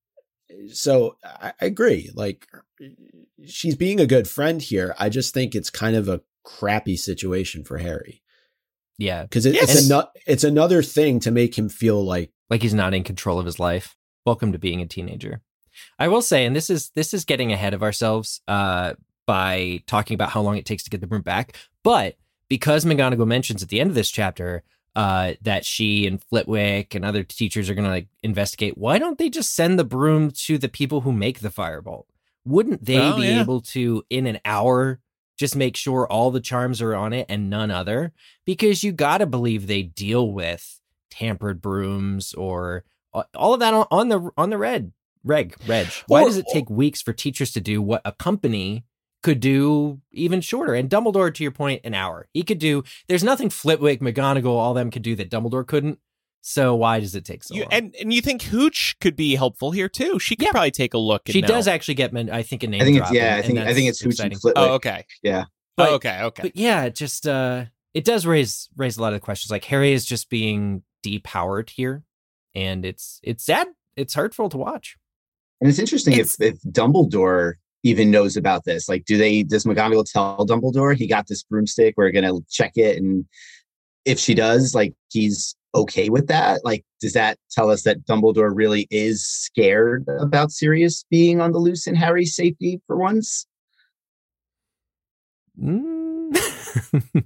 so I, I agree. Like, she's being a good friend here. I just think it's kind of a crappy situation for Harry. Yeah. Because it, Yes. it's, ano- it's another thing to make him feel like, Like he's not in control of his life. Welcome to being a teenager. I will say, and this is this is getting ahead of ourselves uh, by talking about how long it takes to get the broom back. But because McGonagall mentions at the end of this chapter uh, that she and Flitwick and other teachers are going to like investigate, why don't they just send the broom to the people who make the firebolt? Wouldn't they Oh, be yeah. able to, in an hour, just make sure all the charms are on it and none other? Because you got to believe they deal with tampered brooms or all of that on, on the on the red reg reg. Why Or- does it take weeks for teachers to do what a company could do even shorter? And Dumbledore, to your point, an hour. He could do. There's nothing Flitwick, McGonagall, all them could do that Dumbledore couldn't. So why does it take so You, long? and and you think Hooch could be helpful here too? She could Yeah. probably take a look. And she know. does actually get, men- I think, a name I think it's drop, yeah. and- I and think I think that's it's Hooch exciting. and Flitwick. Oh, okay. Yeah. But- oh, okay. Okay. But yeah, it just uh, it does raise raise a lot of questions. Like Harry is just being depowered here, and it's it's sad. It's hurtful to watch. And it's interesting It's- if, if Dumbledore even knows about this. Like, do they, does McGonagall tell Dumbledore he got this broomstick? We're going to check it. And if she does, like, he's okay with that. Like, does that tell us that Dumbledore really is scared about Sirius being on the loose in Harry's safety for once? Mm.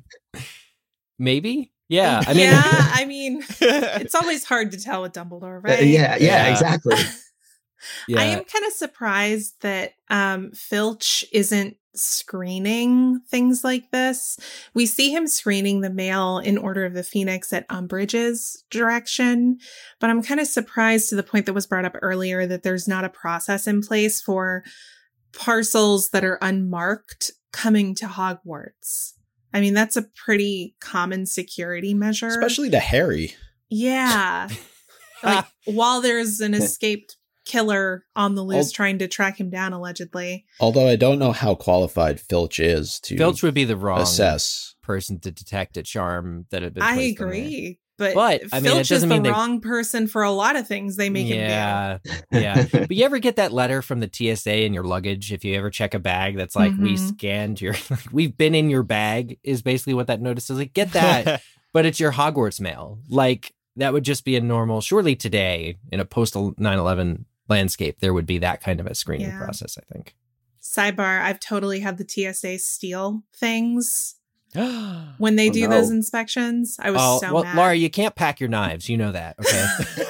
Maybe. Yeah. I mean, yeah, I mean, it's always hard to tell with Dumbledore, Uh, right? yeah, yeah, Yeah. exactly. yeah. I am kind of surprised that um, Filch isn't screening things like this. We see him screening the mail in Order of the Phoenix at Umbridge's direction, but I'm kind of surprised to the point that was brought up earlier that there's not a process in place for parcels that are unmarked coming to Hogwarts. I mean, that's a pretty common security measure. especially to Harry. Yeah. Like, while there's an escaped killer on the loose Al- trying to track him down, allegedly. Although I don't know how qualified Filch is to Filch would be the wrong assess. person to detect a charm that had been. I placed in there. agree. But, But, I mean, it Filch is doesn't the mean they- wrong person for a lot of things they make him yeah, yeah. But you ever get that letter from the T S A in your luggage? If you ever check a bag that's like, we Mhm. scanned your, like, we've been in your bag, is basically what that notice is. Like, get that, but it's your Hogwarts mail. Like, that would just be a normal, surely today in a post nine eleven landscape, there would be that kind of a screening Yeah. process, I think. do. Sidebar, I've totally had the T S A steal things when they Oh, do no. those inspections. I was Oh, so well, mad. Laura, you can't pack your knives. You know that, okay?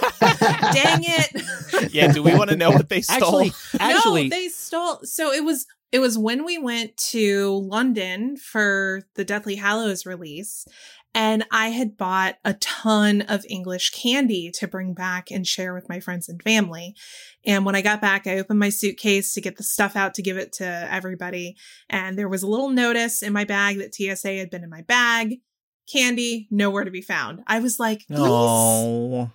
Dang it. Yeah. Do we want to know what they stole? actually, actually, no, they stole. So it was it was when we went to London for the Deathly Hallows release, and I had bought a ton of English candy to bring back and share with my friends and family. And when I got back, I opened my suitcase to get the stuff out to give it to everybody, and there was a little notice in my bag that T S A had been in my bag. Candy nowhere to be found. I was like, please. Oh.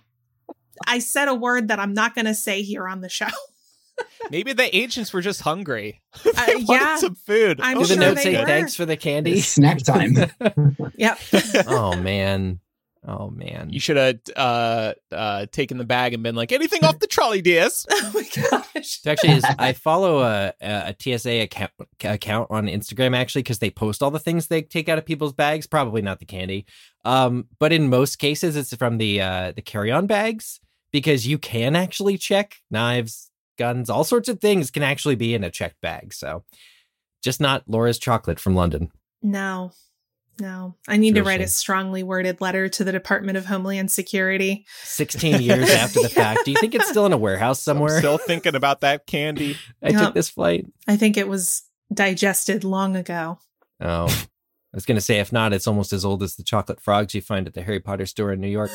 I said a word that I'm not going to say here on the show. Maybe the agents were just hungry. Uh, They wanted yeah. some food. I'm Oh, do the sure note they say were. thanks for the candy? Snack time. Yep. Oh man, oh man. You should have uh, uh, taken the bag and been like, anything off the trolley, dears? Oh my gosh. It actually is. I follow a, a T S A account account on Instagram actually because they post all the things they take out of people's bags. Probably not the candy, um, but in most cases it's from the uh, the carry on bags because you can actually check knives, guns, all sorts of things can actually be in a checked bag. So just not Laura's chocolate from London. No, no. I need to Real write a shame. strongly worded letter to the Department of Homeland Security. Sixteen years after the fact. Do you think it's still in a warehouse somewhere? I'm still thinking about that candy. I Yep. took this flight. I think it was digested long ago. Oh, I was going to say, if not, it's almost as old as the chocolate frogs you find at the Harry Potter store in New York.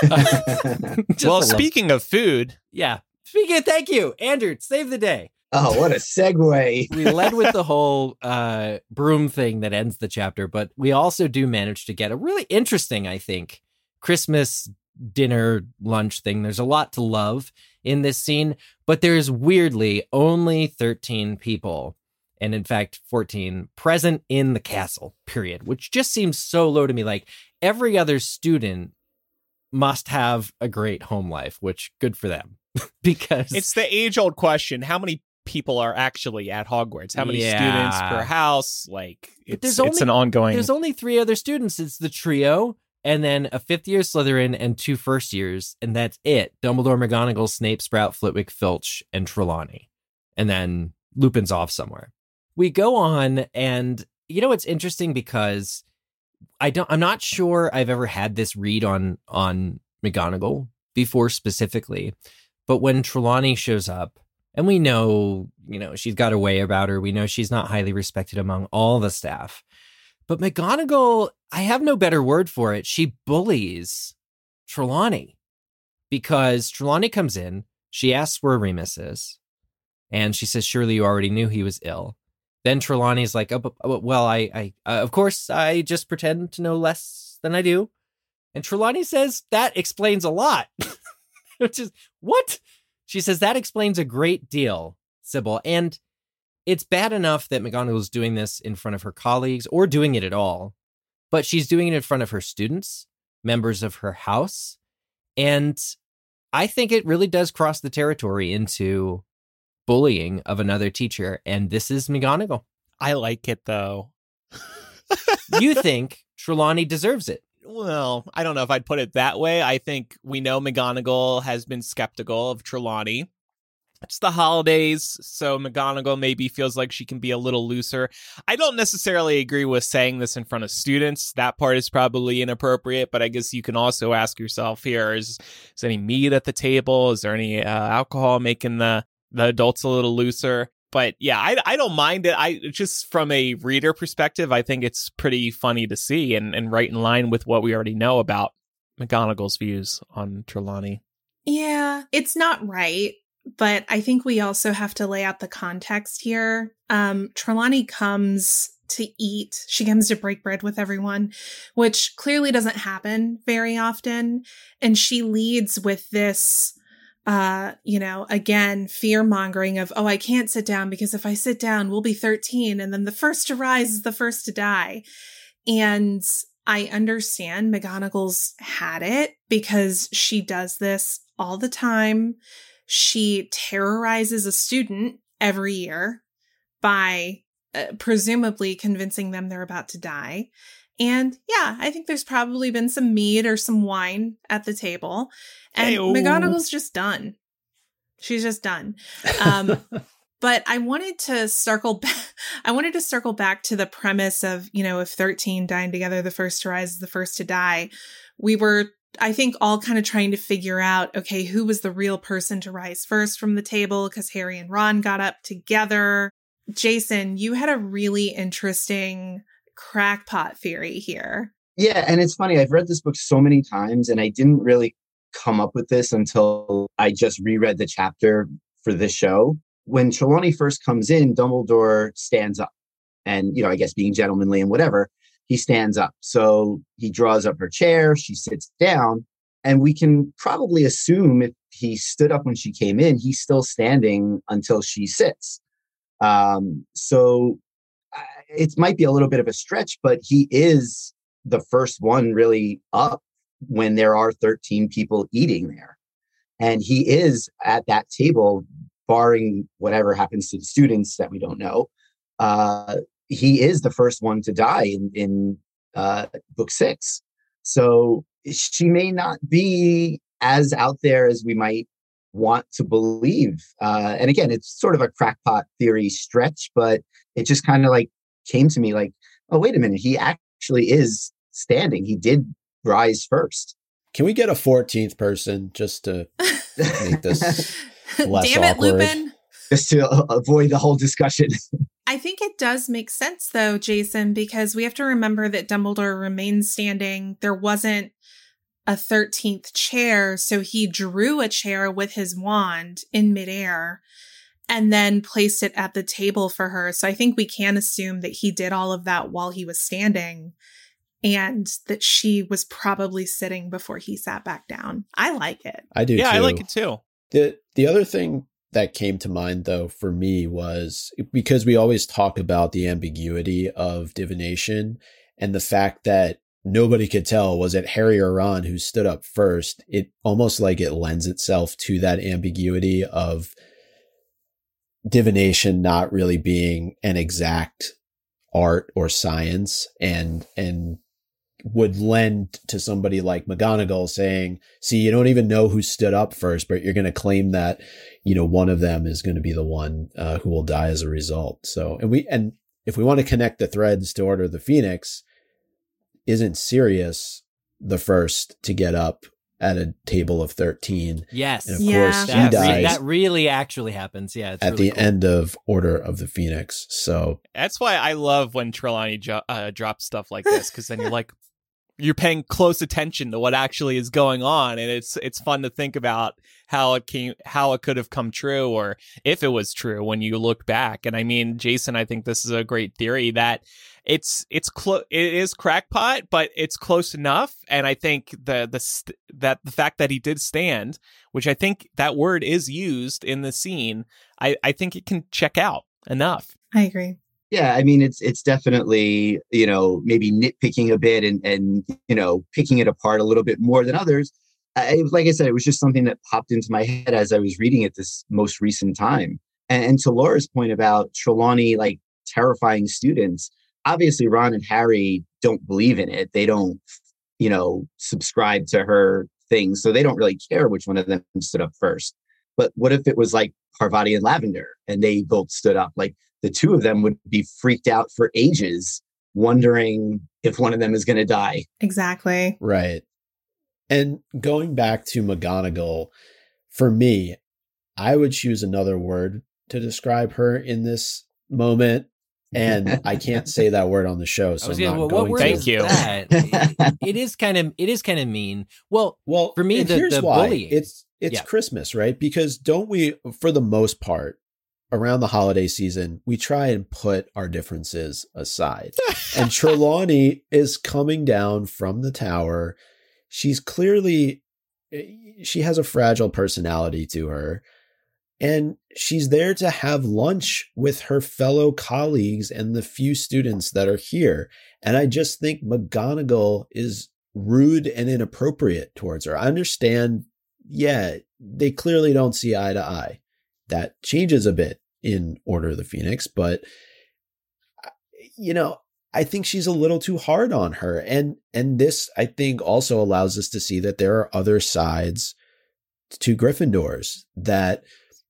Just Well, a little- speaking of food, yeah. Speaking of, thank you, Andrew, save the day. Oh, what a segue. We led with the whole uh, broom thing that ends the chapter, but we also do manage to get a really interesting, I think, Christmas dinner lunch thing. There's a lot to love in this scene, but there's weirdly only thirteen people, and in fact, fourteen present in the castle, period, which just seems so low to me. Like every other student must have a great home life, which good for them. because it's the age-old question: how many people are actually at Hogwarts? How many Yeah. students per house? Like, it's there's it's only- an ongoing. there's only three other students. It's the trio, and then a fifth year Slytherin and two first years, and that's it. Dumbledore, McGonagall, Snape, Sprout, Flitwick, Filch, and Trelawney, and then Lupin's off somewhere. We go on, and you know it's interesting because I don't. I'm not sure I've ever had this read on on McGonagall before specifically, but when Trelawney shows up, and we know, you know, she's got a way about her. We know she's not highly respected among all the staff. But McGonagall, I have no better word for it. She bullies Trelawney because Trelawney comes in. She asks where Remus is. And she says, surely you already knew he was ill. Then Trelawney's like, oh, but- oh, well, I, I uh, of course, I just pretend to know less than I do. And Trelawney says, that explains a lot. Which is, what? She says, that explains a great deal, Sybil. And it's bad enough that McGonagall's doing this in front of her colleagues or doing it at all, but she's doing it in front of her students, members of her house. And I think it really does cross the territory into bullying of another teacher. And this is McGonagall. I like it, though. You think Trelawney deserves it? Well, I don't know if I'd put it that way. I think we know McGonagall has been skeptical of Trelawney. It's the holidays, so McGonagall maybe feels like she can be a little looser. I don't necessarily agree with saying this in front of students. That part is probably inappropriate, but I guess you can also ask yourself here, is, is there any meat at the table? Is there any uh, alcohol making the, the adults a little looser? But yeah, I, I don't mind it. I just from a reader perspective, I think it's pretty funny to see and, and right in line with what we already know about McGonagall's views on Trelawney. Yeah, it's not right, but I think we also have to lay out the context here. Um, Trelawney comes to eat. She comes to break bread with everyone, which clearly doesn't happen very often. And she leads with this Uh, you know, again, fear mongering of, oh, I can't sit down because if I sit down, we'll be thirteen. And then the first to rise is the first to die. And I understand McGonagall's had it because she does this all the time. She terrorizes a student every year by uh, presumably convincing them they're about to die. And yeah, I think there's probably been some mead or some wine at the table. And Hey-o. McGonagall's just done. She's just done. Um, but I wanted to circle back. I wanted to circle back to the premise of, you know, if thirteen dying together, the first to rise is the first to die. We were, I think, all kind of trying to figure out, okay, who was the real person to rise first from the table? Because Harry and Ron got up together. Jason, you had a really interesting crackpot theory here. Yeah, and it's funny. I've read this book so many times, and I didn't really come up with this until I just reread the chapter for this show. When Trelawney first comes in, Dumbledore stands up, and, you know, I guess being gentlemanly and whatever, he stands up. So he draws up her chair, she sits down, and we can probably assume if he stood up when she came in, he's still standing until she sits. Um, so uh, it might be a little bit of a stretch, but he is the first one really up when there are thirteen people eating there. And he is at that table, barring whatever happens to the students that we don't know. Uh, he is the first one to die in, in uh, book six. So she may not be as out there as we might want to believe. Uh, and again, it's sort of a crackpot theory stretch, but it just kind of like came to me like, oh, wait a minute. He actually is standing. He did rise first. Can we get a fourteenth person just to make this less Damn it, awkward? Lupin. Just to avoid the whole discussion. I think it does make sense, though, Jason, because we have to remember that Dumbledore remains standing. There wasn't a thirteenth chair, so he drew a chair with his wand in midair and then placed it at the table for her. So I think we can assume that he did all of that while he was standing and that she was probably sitting before he sat back down. I like it. I do Yeah, too. I like it too. The the other thing that came to mind, though, for me was because we always talk about the ambiguity of divination and the fact that nobody could tell, was it Harry or Ron who stood up first? It almost like it lends itself to that ambiguity of divination not really being an exact art or science, and and would lend to somebody like McGonagall saying, see, you don't even know who stood up first, but you're going to claim that, you know, one of them is going to be the one uh, who will die as a result. So, and we, and if we want to connect the threads to Order of the Phoenix, isn't Sirius the first to get up at a table of thirteen? Yes. And of Yeah. course he That, re- dies that really actually happens. Yeah. It's at really the cool. end of Order of the Phoenix. So That's why I love when Trelawney jo- uh, drops stuff like this, because then you're like, you're paying close attention to what actually is going on, and it's it's fun to think about how it came, how it could have come true, or if it was true when you look back. And I mean, Jason, I think this is a great theory that it's it's clo- it is crackpot, but it's close enough. And I think the the st- that the fact that he did stand, which I think that word is used in the scene, I I think it can check out enough. I agree. Yeah, I mean, it's it's definitely, you know, maybe nitpicking a bit and, and you know, picking it apart a little bit more than others. I, like I said, it was just something that popped into my head as I was reading it this most recent time. And, and to Laura's point about Trelawney, like, terrifying students, obviously Ron and Harry don't believe in it. They don't, you know, subscribe to her things. So they don't really care which one of them stood up first. But what if it was like Parvati and Lavender and they both stood up? Like, the two of them would be freaked out for ages, wondering if one of them is going to die. Exactly. right. And going back to McGonagall, for me, I would choose another word to describe her in this moment. And I can't say that word on the show, so I was I'm gonna, not well, going what word to. Thank is you. that? it, it is kind of it is kind of mean. Well, Well, for me, and the- here's the why. bullying. It's it's Yeah. Christmas, right? Because don't we, for the most part, around the holiday season, we try and put our differences aside. And Trelawney is coming down from the tower. She's clearly, she has a fragile personality to her. And she's there to have lunch with her fellow colleagues and the few students that are here. And I just think McGonagall is rude and inappropriate towards her. I understand, yeah, they clearly don't see eye to eye. That changes a bit in Order of the Phoenix, but, you know, I think she's a little too hard on her. And, and this, I think, also allows us to see that there are other sides to Gryffindors that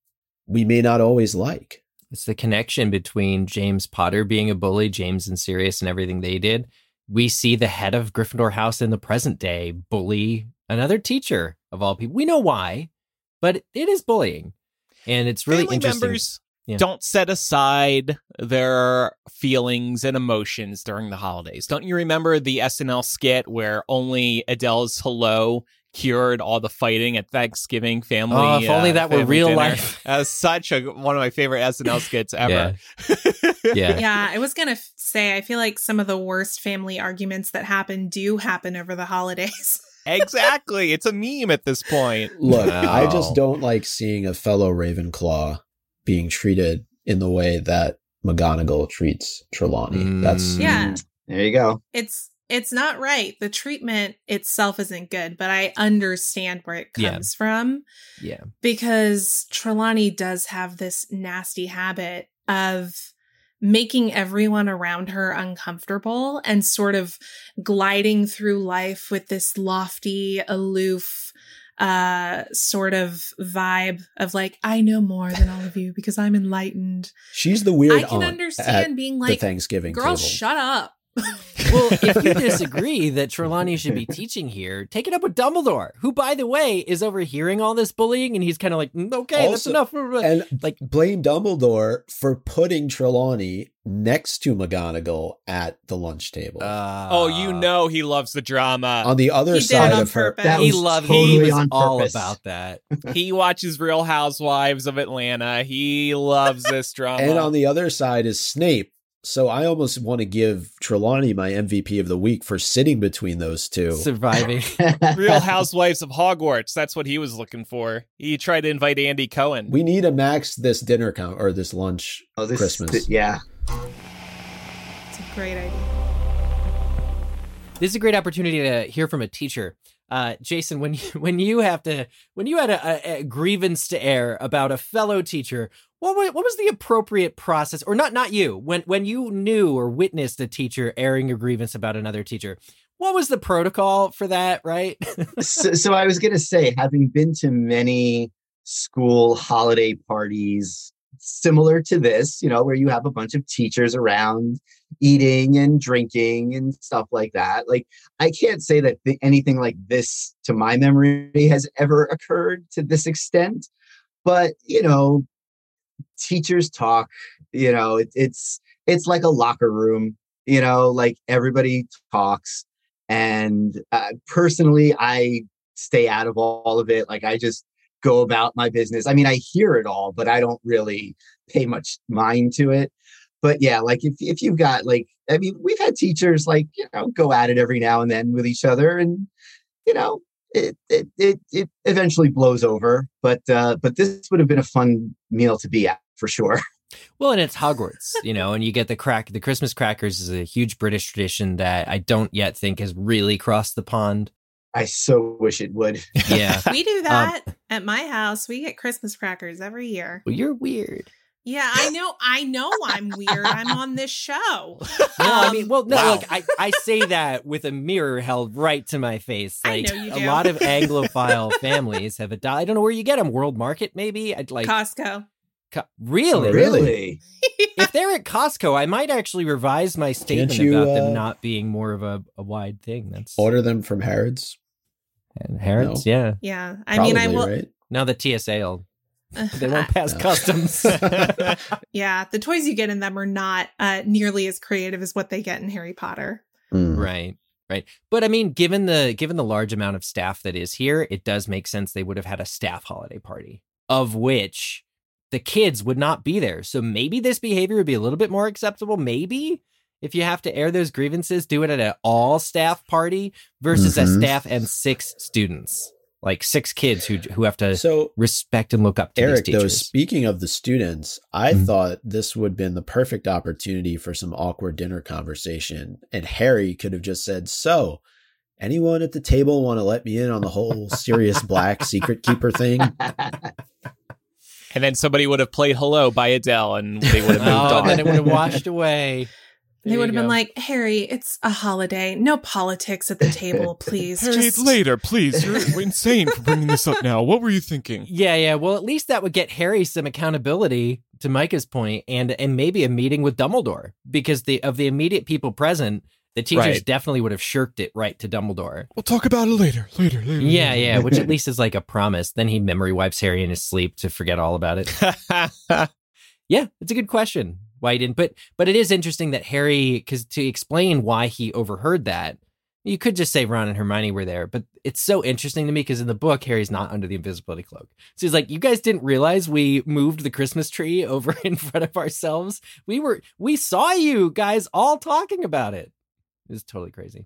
we may not always like. it's the connection between James Potter being a bully, James and Sirius, and everything they did. We see the head of Gryffindor House in the present day bully another teacher of all people. We know why, but it is bullying. And it's really Family interesting. members Yeah. don't set aside their feelings and emotions during the holidays. Don't you remember the S N L skit where only Adele's hello cured all the fighting at Thanksgiving family? Oh, if only uh, that were family real dinner? life. That's such a one of my favorite S N L skits ever. Yeah. Yeah, I was going to f- say, I feel like some of the worst family arguments that happen do happen over the holidays. Exactly. It's a meme at this point. Look, Wow. I just don't like seeing a fellow Ravenclaw being treated in the way that McGonagall treats Trelawney. Mm. That's Yeah. There you go. It's it's not right. The treatment itself isn't good, but I understand where it Yeah. comes from. Yeah. Because Trelawney does have this nasty habit of making everyone around her uncomfortable and sort of gliding through life with this lofty, aloof, uh, sort of vibe of like, I know more than all of you because I'm enlightened. she's the weird I can aunt understand at being the like, Thanksgiving girl, table. shut up. Well, if you disagree that Trelawney should be teaching here, take it up with Dumbledore, who, by the way, is overhearing all this bullying, and he's kind of like, "Mm, okay, that's Also- enough. And Like- like blame Dumbledore for putting Trelawney next to McGonagall at the lunch table. Uh, Oh, you know he loves the drama. on the other He did it side on of her, purpose. That he was loved. totally he was on all purpose. about that. He watches Real Housewives of Atlanta. He loves this drama. and on the other side is Snape. So I almost want to give Trelawney my M V P of the week for sitting between those two. Surviving. Real Housewives of Hogwarts. That's what he was looking for. He tried to invite Andy Cohen. We need to max this dinner count or this lunch Oh, this, Christmas. th- yeah. It's a great idea. This is a great opportunity to hear from a teacher. Uh, Jason, when you, when you have to, when you had a, a grievance to air about a fellow teacher, what was, what was the appropriate process, or not, not you, when, when you knew or witnessed a teacher airing a grievance about another teacher, what was the protocol for that, right? so, so I was going to say, having been to many school holiday parties similar to this, you know, where you have a bunch of teachers around eating and drinking and stuff like that. Like, I can't say that th- anything like this, to my memory, has ever occurred to this extent. But, you know, teachers talk, you know, it, it's, it's like a locker room, you know, like everybody talks. And uh, personally, I stay out of all of it. Like, I just go about my business. I mean, I hear it all, but I don't really pay much mind to it. But yeah, like if, if you've got like, I mean, we've had teachers like, you know, go at it every now and then with each other, and, you know, it, it, it, it eventually blows over. But, uh, but this would have been a fun meal to be at for sure. Well, and it's Hogwarts, you know, and you get the crack. The Christmas crackers is a huge British tradition that I don't yet think has really crossed the pond. I so wish it would. Yeah. We do that um, at my house. We get Christmas crackers every year. Well, you're weird. Yeah, I know. I know I'm weird. I'm on this show. No, I mean, well, no, wow. Look, I, I say that with a mirror held right to my face. Like, I know you do. A lot of Anglophile families have adopted. I don't know where you get them. World Market, maybe? I'd like Costco. Co- really? Really? If they're at Costco, I might actually revise my statement you, about uh, them not being more of a, a wide thing. That's Order them from Harrods. And Harrods, no. yeah. Yeah. I Probably, mean, I will. Right? Now the T S A will. They won't pass No. customs. Yeah. The toys you get in them are not uh, nearly as creative as what they get in Harry Potter. Mm. Right. Right. But I mean, given the given the large amount of staff that is here, it does make sense they would have had a staff holiday party, of which the kids would not be there. So maybe this behavior would be a little bit more acceptable. Maybe if you have to air those grievances, do it at an all staff party versus Mm-hmm. a staff and six students, like six kids who who have to So, respect and look up to Eric, these though, teachers. speaking of the students, I Mhm. thought this would have been the perfect opportunity for some awkward dinner conversation. And Harry could have just said, so, anyone at the table want to let me in on the whole Sirius Black secret keeper thing? And then somebody would have played Hello by Adele, and they would have moved Oh, on. then it would have washed away. There They would you have been go. like, Harry, it's a holiday. No politics at the table, please. Harry, Just it's later, please. You're insane for bringing this up now. What were you thinking? Yeah, yeah. Well, at least that would get Harry some accountability, to Micah's point, and and maybe a meeting with Dumbledore, because the of the immediate people present, the teachers Right. definitely would have shirked it right to Dumbledore. We'll talk about it later, later, later. Yeah, yeah, which at least is like a promise. Then he memory wipes Harry in his sleep to forget all about it. Yeah, it's a good question. Why he didn't, but but it is interesting that Harry, because to explain why he overheard that, you could just say Ron and Hermione were there, but it's so interesting to me because in the book, Harry's not under the invisibility cloak. So he's like, you guys didn't realize we moved the Christmas tree over in front of ourselves. We were, we saw you guys all talking about it. It was totally crazy.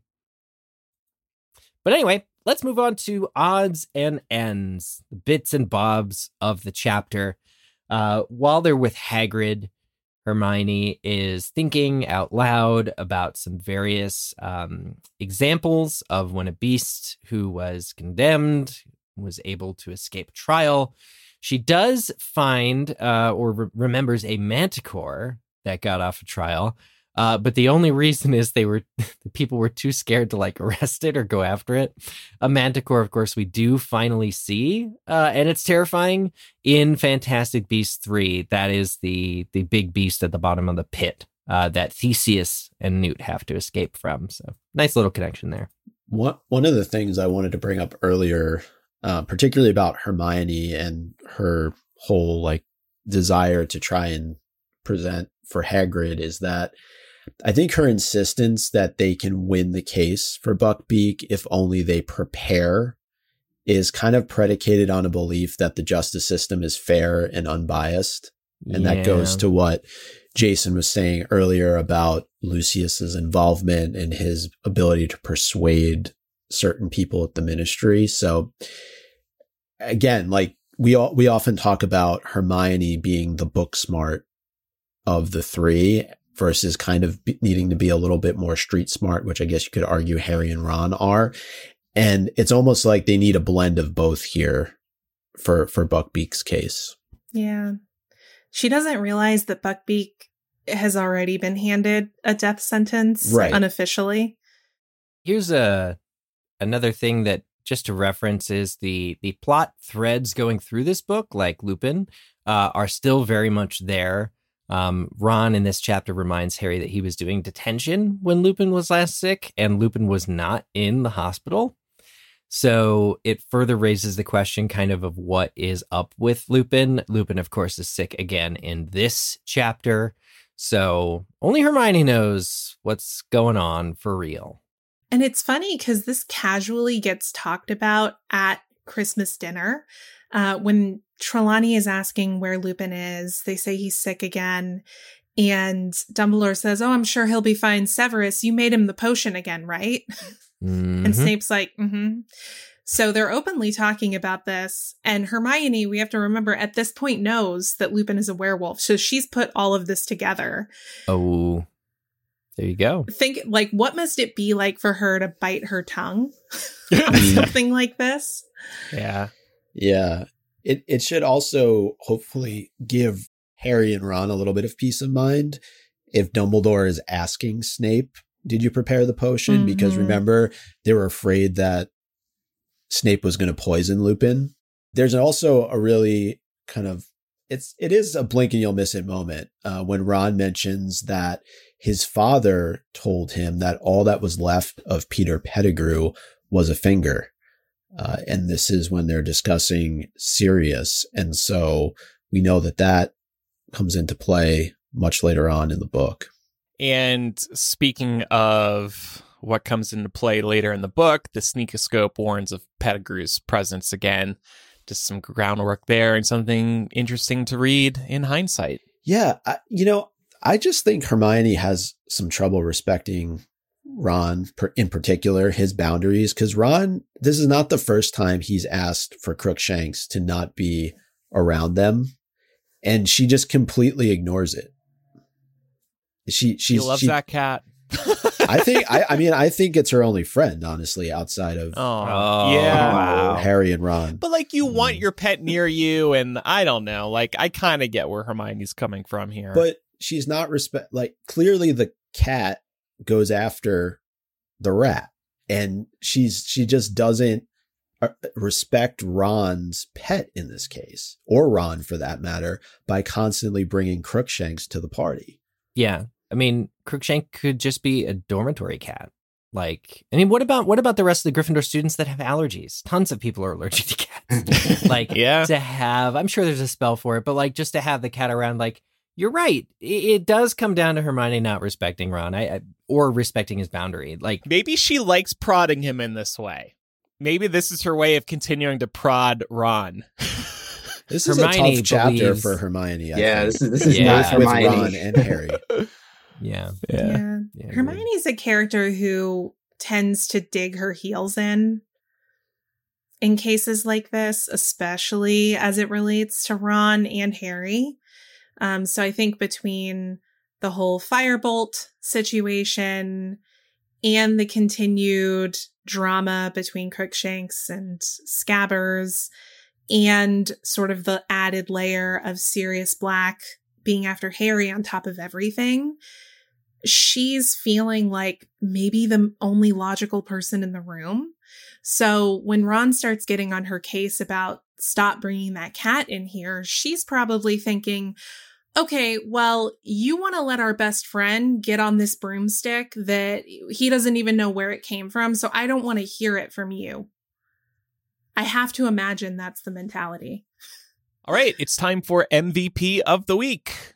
But anyway, let's move on to odds and ends, the bits and bobs of the chapter. Uh, while they're with Hagrid, Hermione is thinking out loud about some various um, examples of when a beast who was condemned was able to escape trial. She does find uh, or re- remembers a manticore that got off a trial, uh, but the only reason is they were the people were too scared to like arrest it or go after it. A manticore, of course, we do finally see, uh, and it's terrifying in Fantastic Beasts three. That is the the big beast at the bottom of the pit uh, that Theseus and Newt have to escape from. So nice little connection there. One one of the things I wanted to bring up earlier, uh, particularly about Hermione and her whole like desire to try and present for Hagrid, is that I think her insistence that they can win the case for Buckbeak if only they prepare is kind of predicated on a belief that the justice system is fair and unbiased. And Yeah. that goes to what Jason was saying earlier about Lucius's involvement and his ability to persuade certain people at the ministry. So again, like we all, we often talk about Hermione being the book smart of the three. versus kind of be, needing to be a little bit more street smart, which I guess you could argue Harry and Ron are. And it's almost like they need a blend of both here for, for Buckbeak's case. Yeah. She doesn't realize that Buckbeak has already been handed a death sentence right. unofficially. Here's a another thing that just to reference is the the plot threads going through this book, like Lupin, uh, are still very much there. Um, Ron in this chapter reminds Harry that he was doing detention when Lupin was last sick, and Lupin was not in the hospital. So it further raises the question kind of of what is up with Lupin. Lupin, of course, is sick again in this chapter. So only Hermione knows what's going on for real. And it's funny because this casually gets talked about at Christmas dinner. Uh, when Trelawney is asking where Lupin is, they say he's sick again. And Dumbledore says, oh, I'm sure he'll be fine. Severus, you made him the potion again, right? Mm-hmm. And Snape's like, mm-hmm. So they're openly talking about this. And Hermione, we have to remember, at this point knows that Lupin is a werewolf. So she's put all of this together. Oh, there you go. Think, like, what must it be like for her to bite her tongue on something like this? Yeah. Yeah. It it should also hopefully give Harry and Ron a little bit of peace of mind if Dumbledore is asking Snape, did you prepare the potion? Mm-hmm. Because remember, they were afraid that Snape was going to poison Lupin. There's also a really kind of, it's, it is a blink and you'll miss it moment uh, when Ron mentions that his father told him that all that was left of Peter Pettigrew was a finger. Uh, and this is when they're discussing Sirius. And so we know that that comes into play much later on in the book. And speaking of what comes into play later in the book, the Sneakoscope warns of Pettigrew's presence again. Just some groundwork there and something interesting to read in hindsight. Yeah, I, you know, I just think Hermione has some trouble respecting Ron in particular, his boundaries, because Ron, this is not the first time he's asked for Crookshanks to not be around them. And she just completely ignores it. She she loves she, that cat. I think I, I mean I think it's her only friend, honestly, outside of oh, yeah wow. Harry and Ron. But like, you want your pet near you, and I don't know, like, I kind of get where Hermione's coming from here. But she's not respect like clearly the cat goes after the rat, and she's she just doesn't respect Ron's pet in this case, or Ron for that matter, by constantly bringing Crookshanks to the party. Yeah. I mean, Crookshank could just be a dormitory cat. Like, I mean, what about what about the rest of the Gryffindor students that have allergies? Tons of people are allergic to cats. Like, yeah. to have, I'm sure there's a spell for it, but like, just to have the cat around, like, you're right. It, it does come down to Hermione not respecting Ron, I, I or respecting his boundary. Like, maybe she likes prodding him in this way. Maybe this is her way of continuing to prod Ron. This is Hermione a tough chapter believes... for Hermione. I yeah, think. this is this is yeah. not Hermione. With Ron and Harry. Yeah. Yeah. yeah. yeah Hermione's a character who tends to dig her heels in in cases like this, especially as it relates to Ron and Harry. Um, so I think between the whole Firebolt situation and the continued drama between Crookshanks and Scabbers, and sort of the added layer of Sirius Black being after Harry on top of everything, she's feeling like maybe the only logical person in the room. So when Ron starts getting on her case about stop bringing that cat in here, she's probably thinking, okay, well, you want to let our best friend get on this broomstick that he doesn't even know where it came from, so I don't want to hear it from you. I have to imagine that's the mentality. All right, it's time for M V P of the week.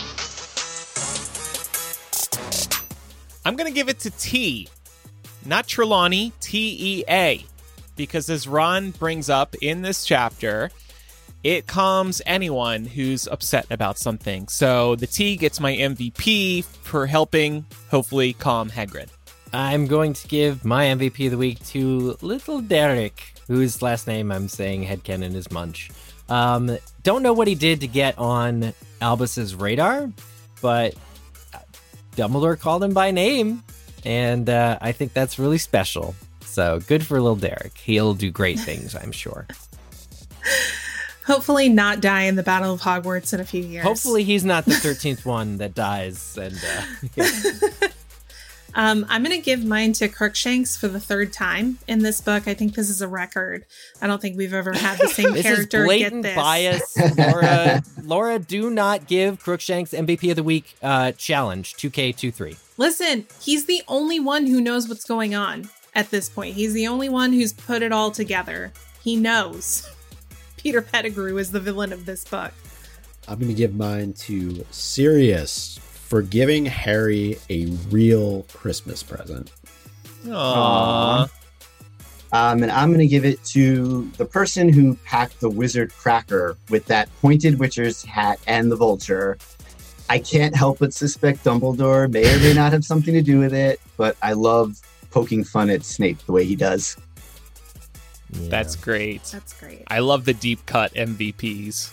I'm going to give it to T, not Trelawney, T E A, because as Ron brings up in this chapter, it calms anyone who's upset about something. So the T gets my M V P for helping, hopefully, calm Hagrid. I'm going to give my M V P of the week to little Derek, whose last name I'm saying headcanon is Munch. Um, don't know what he did to get on Albus's radar, but Dumbledore called him by name, and uh, I think that's really special. So good for little Derek. He'll do great things, I'm sure. Hopefully not die in the Battle of Hogwarts in a few years. Hopefully he's not the thirteenth one that dies. And uh, yeah. um, I'm going to give mine to Crookshanks for the third time in this book. I think this is a record. I don't think we've ever had the same this character is blatant get this. bias. Laura, Laura, do not give Crookshanks M V P of the Week uh, challenge two K twenty-three. Listen, he's the only one who knows what's going on at this point. He's the only one who's put it all together. He knows. Peter Pettigrew is the villain of this book. I'm going to give mine to Sirius for giving Harry a real Christmas present. Aww. Um, and I'm going to give it to the person who packed the wizard cracker with that pointed witcher's hat and the vulture. I can't help but suspect Dumbledore may or may not have something to do with it, but I love poking fun at Snape the way he does. Yeah. That's great. That's great. I love the deep cut M V Ps.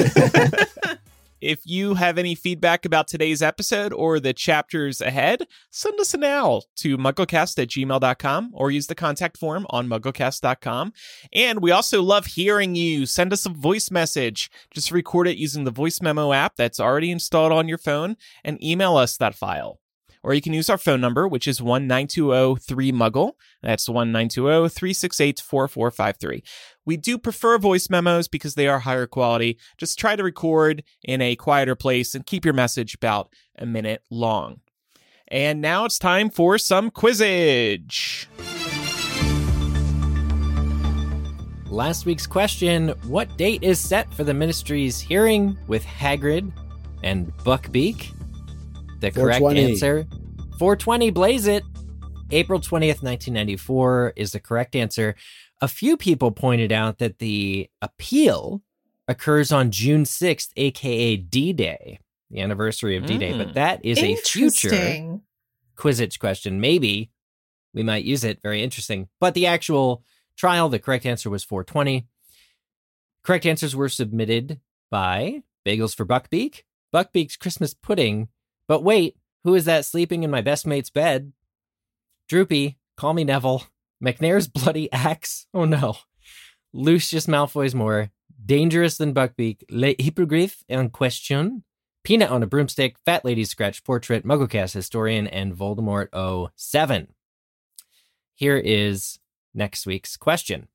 If you have any feedback about today's episode or the chapters ahead, send us an owl to mugglecast at gmail dot com or use the contact form on mugglecast dot com. And we also love hearing you. Send us a voice message. Just record it using the voice memo app that's already installed on your phone and email us that file. Or you can use our phone number, which is one nine two zero three muggle. That's one nine two zero three six eight four four five three. We do prefer voice memos because they are higher quality. Just try to record in a quieter place and keep your message about a minute long. And now it's time for some Quizzage. Last week's question, what date is set for the Ministry's hearing with Hagrid and Buckbeak? The correct answer, four twenty, blaze it. April twentieth, nineteen ninety-four is the correct answer. A few people pointed out that the appeal occurs on June sixth, aka D-Day, the anniversary of D-Day, Mm. but that is a future Quizzitch question. Maybe we might use it. Very interesting. But the actual trial, the correct answer was four twenty. Correct answers were submitted by Bagels for Buckbeak, Buckbeak's Christmas Pudding. But wait, who is that sleeping in my best mate's bed? Droopy, Call Me Neville, McNair's Bloody Axe, oh no, Lucius Malfoy's More, Dangerous Than Buckbeak, Le Hippogriff en Question, Peanut on a Broomstick, Fat Lady's Scratch Portrait, MuggleCast Historian, and Voldemort oh seven. Here is next week's question.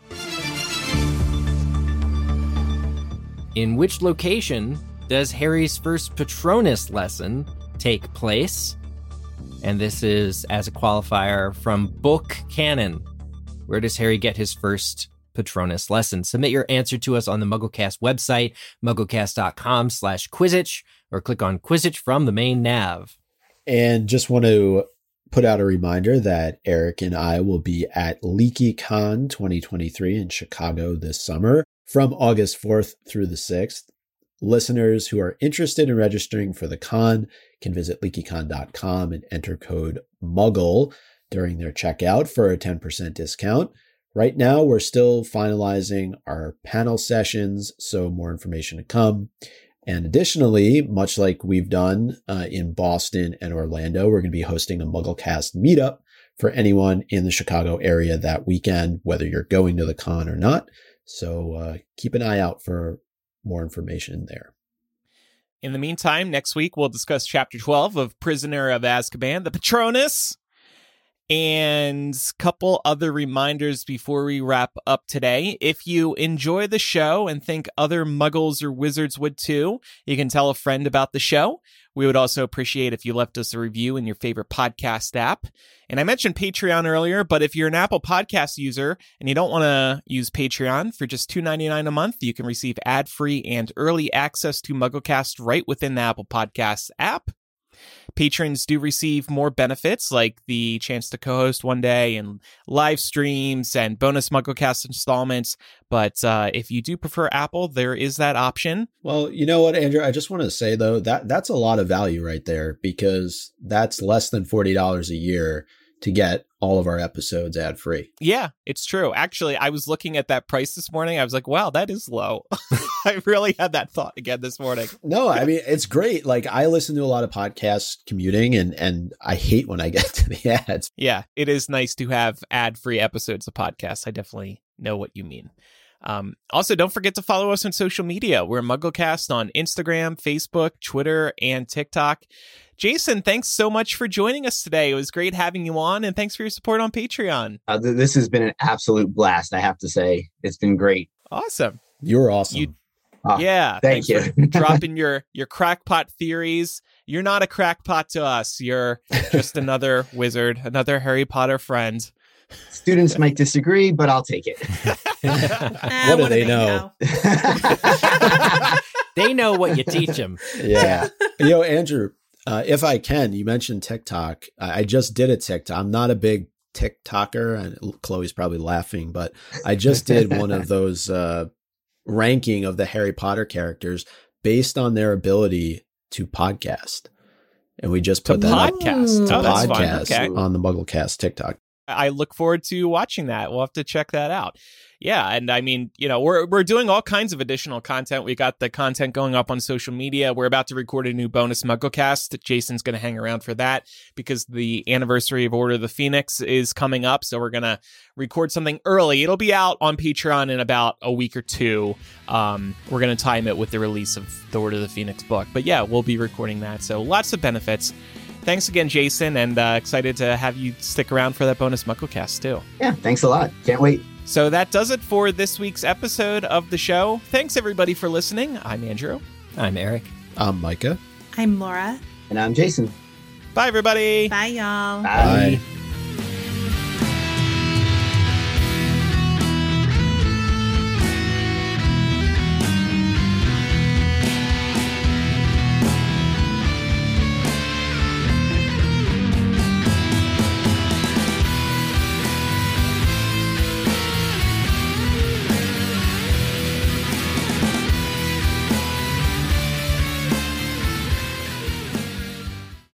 In which location does Harry's first Patronus lesson take place? And this is as a qualifier from Book Canon. Where does Harry get his first Patronus lesson? Submit your answer to us on the MuggleCast website, mugglecast.com slash Quizzitch, or click on Quizzitch from the main nav. And just want to put out a reminder that Eric and I will be at LeakyCon twenty twenty-three in Chicago this summer from August fourth through the sixth. Listeners who are interested in registering for the con can visit leaky con dot com and enter code MUGGLE during their checkout for a ten percent discount. Right now, we're still finalizing our panel sessions, so more information to come. And additionally, much like we've done uh, in Boston and Orlando, we're going to be hosting a MuggleCast meetup for anyone in the Chicago area that weekend, whether you're going to the con or not. So uh, keep an eye out for more information there. In the meantime, next week we'll discuss Chapter twelve of Prisoner of Azkaban, the Patronus, and a couple other reminders before we wrap up today. If you enjoy the show and think other muggles or wizards would too, you can tell a friend about the show. We would also appreciate if you left us a review in your favorite podcast app. And I mentioned Patreon earlier, but if you're an Apple Podcast user and you don't want to use Patreon, for just two dollars and ninety-nine cents a month, you can receive ad-free and early access to MuggleCast right within the Apple Podcasts app. Patrons do receive more benefits, like the chance to co-host one day and live streams and bonus MuggleCast installments. But uh, if you do prefer Apple, there is that option. Well, you know what, Andrew? I just want to say, though, that that's a lot of value right there, because that's less than forty dollars a year to get all of our episodes ad free. Yeah, it's true. Actually, I was looking at that price this morning. I was like, wow, that is low. I really had that thought again this morning. No, I mean, it's great. Like, I listen to a lot of podcasts commuting, and, and I hate when I get to the ads. Yeah, it is nice to have ad-free episodes of podcasts. I definitely know what you mean. Um, also, don't forget to follow us on social media. We're MuggleCast on Instagram, Facebook, Twitter, and TikTok. Jason, thanks so much for joining us today. It was great having you on, and thanks for your support on Patreon. Uh, th- this has been an absolute blast, I have to say. It's been great. Awesome. You're awesome. You, Oh, yeah. Thank you. For dropping your, your crackpot theories. You're not a crackpot to us. You're just another wizard, another Harry Potter friend. Students might disagree, but I'll take it. Ah, What do they know? They know what you teach them. Yeah. You know, Andrew, uh, if I can, you mentioned TikTok. I I just did a TikTok. I'm not a big TikToker, and Chloe's probably laughing, but I just did one of those uh, ranking of the Harry Potter characters based on their ability to podcast. And we just put To that up podcast. to Oh, that's fun. podcast Okay. on the MuggleCast TikTok. I look forward to watching that. We'll have to check that out. Yeah, and I mean, you know, we're we're doing all kinds of additional content. We got the content going up on social media. We're about to record a new bonus MuggleCast. Jason's going to hang around for that because the anniversary of Order of the Phoenix is coming up. So we're going to record something early. It'll be out on Patreon in about a week or two. Um, we're going to time it with the release of the Order of the Phoenix book. But yeah, we'll be recording that. So lots of benefits. Thanks again, Jason, and uh, excited to have you stick around for that bonus MuggleCast too. Yeah, thanks a lot. Can't wait. So that does it for this week's episode of the show. Thanks, everybody, for listening. I'm Andrew. I'm Eric. I'm Micah. I'm Laura. And I'm Jason. Bye, everybody. Bye, y'all. Bye. Bye.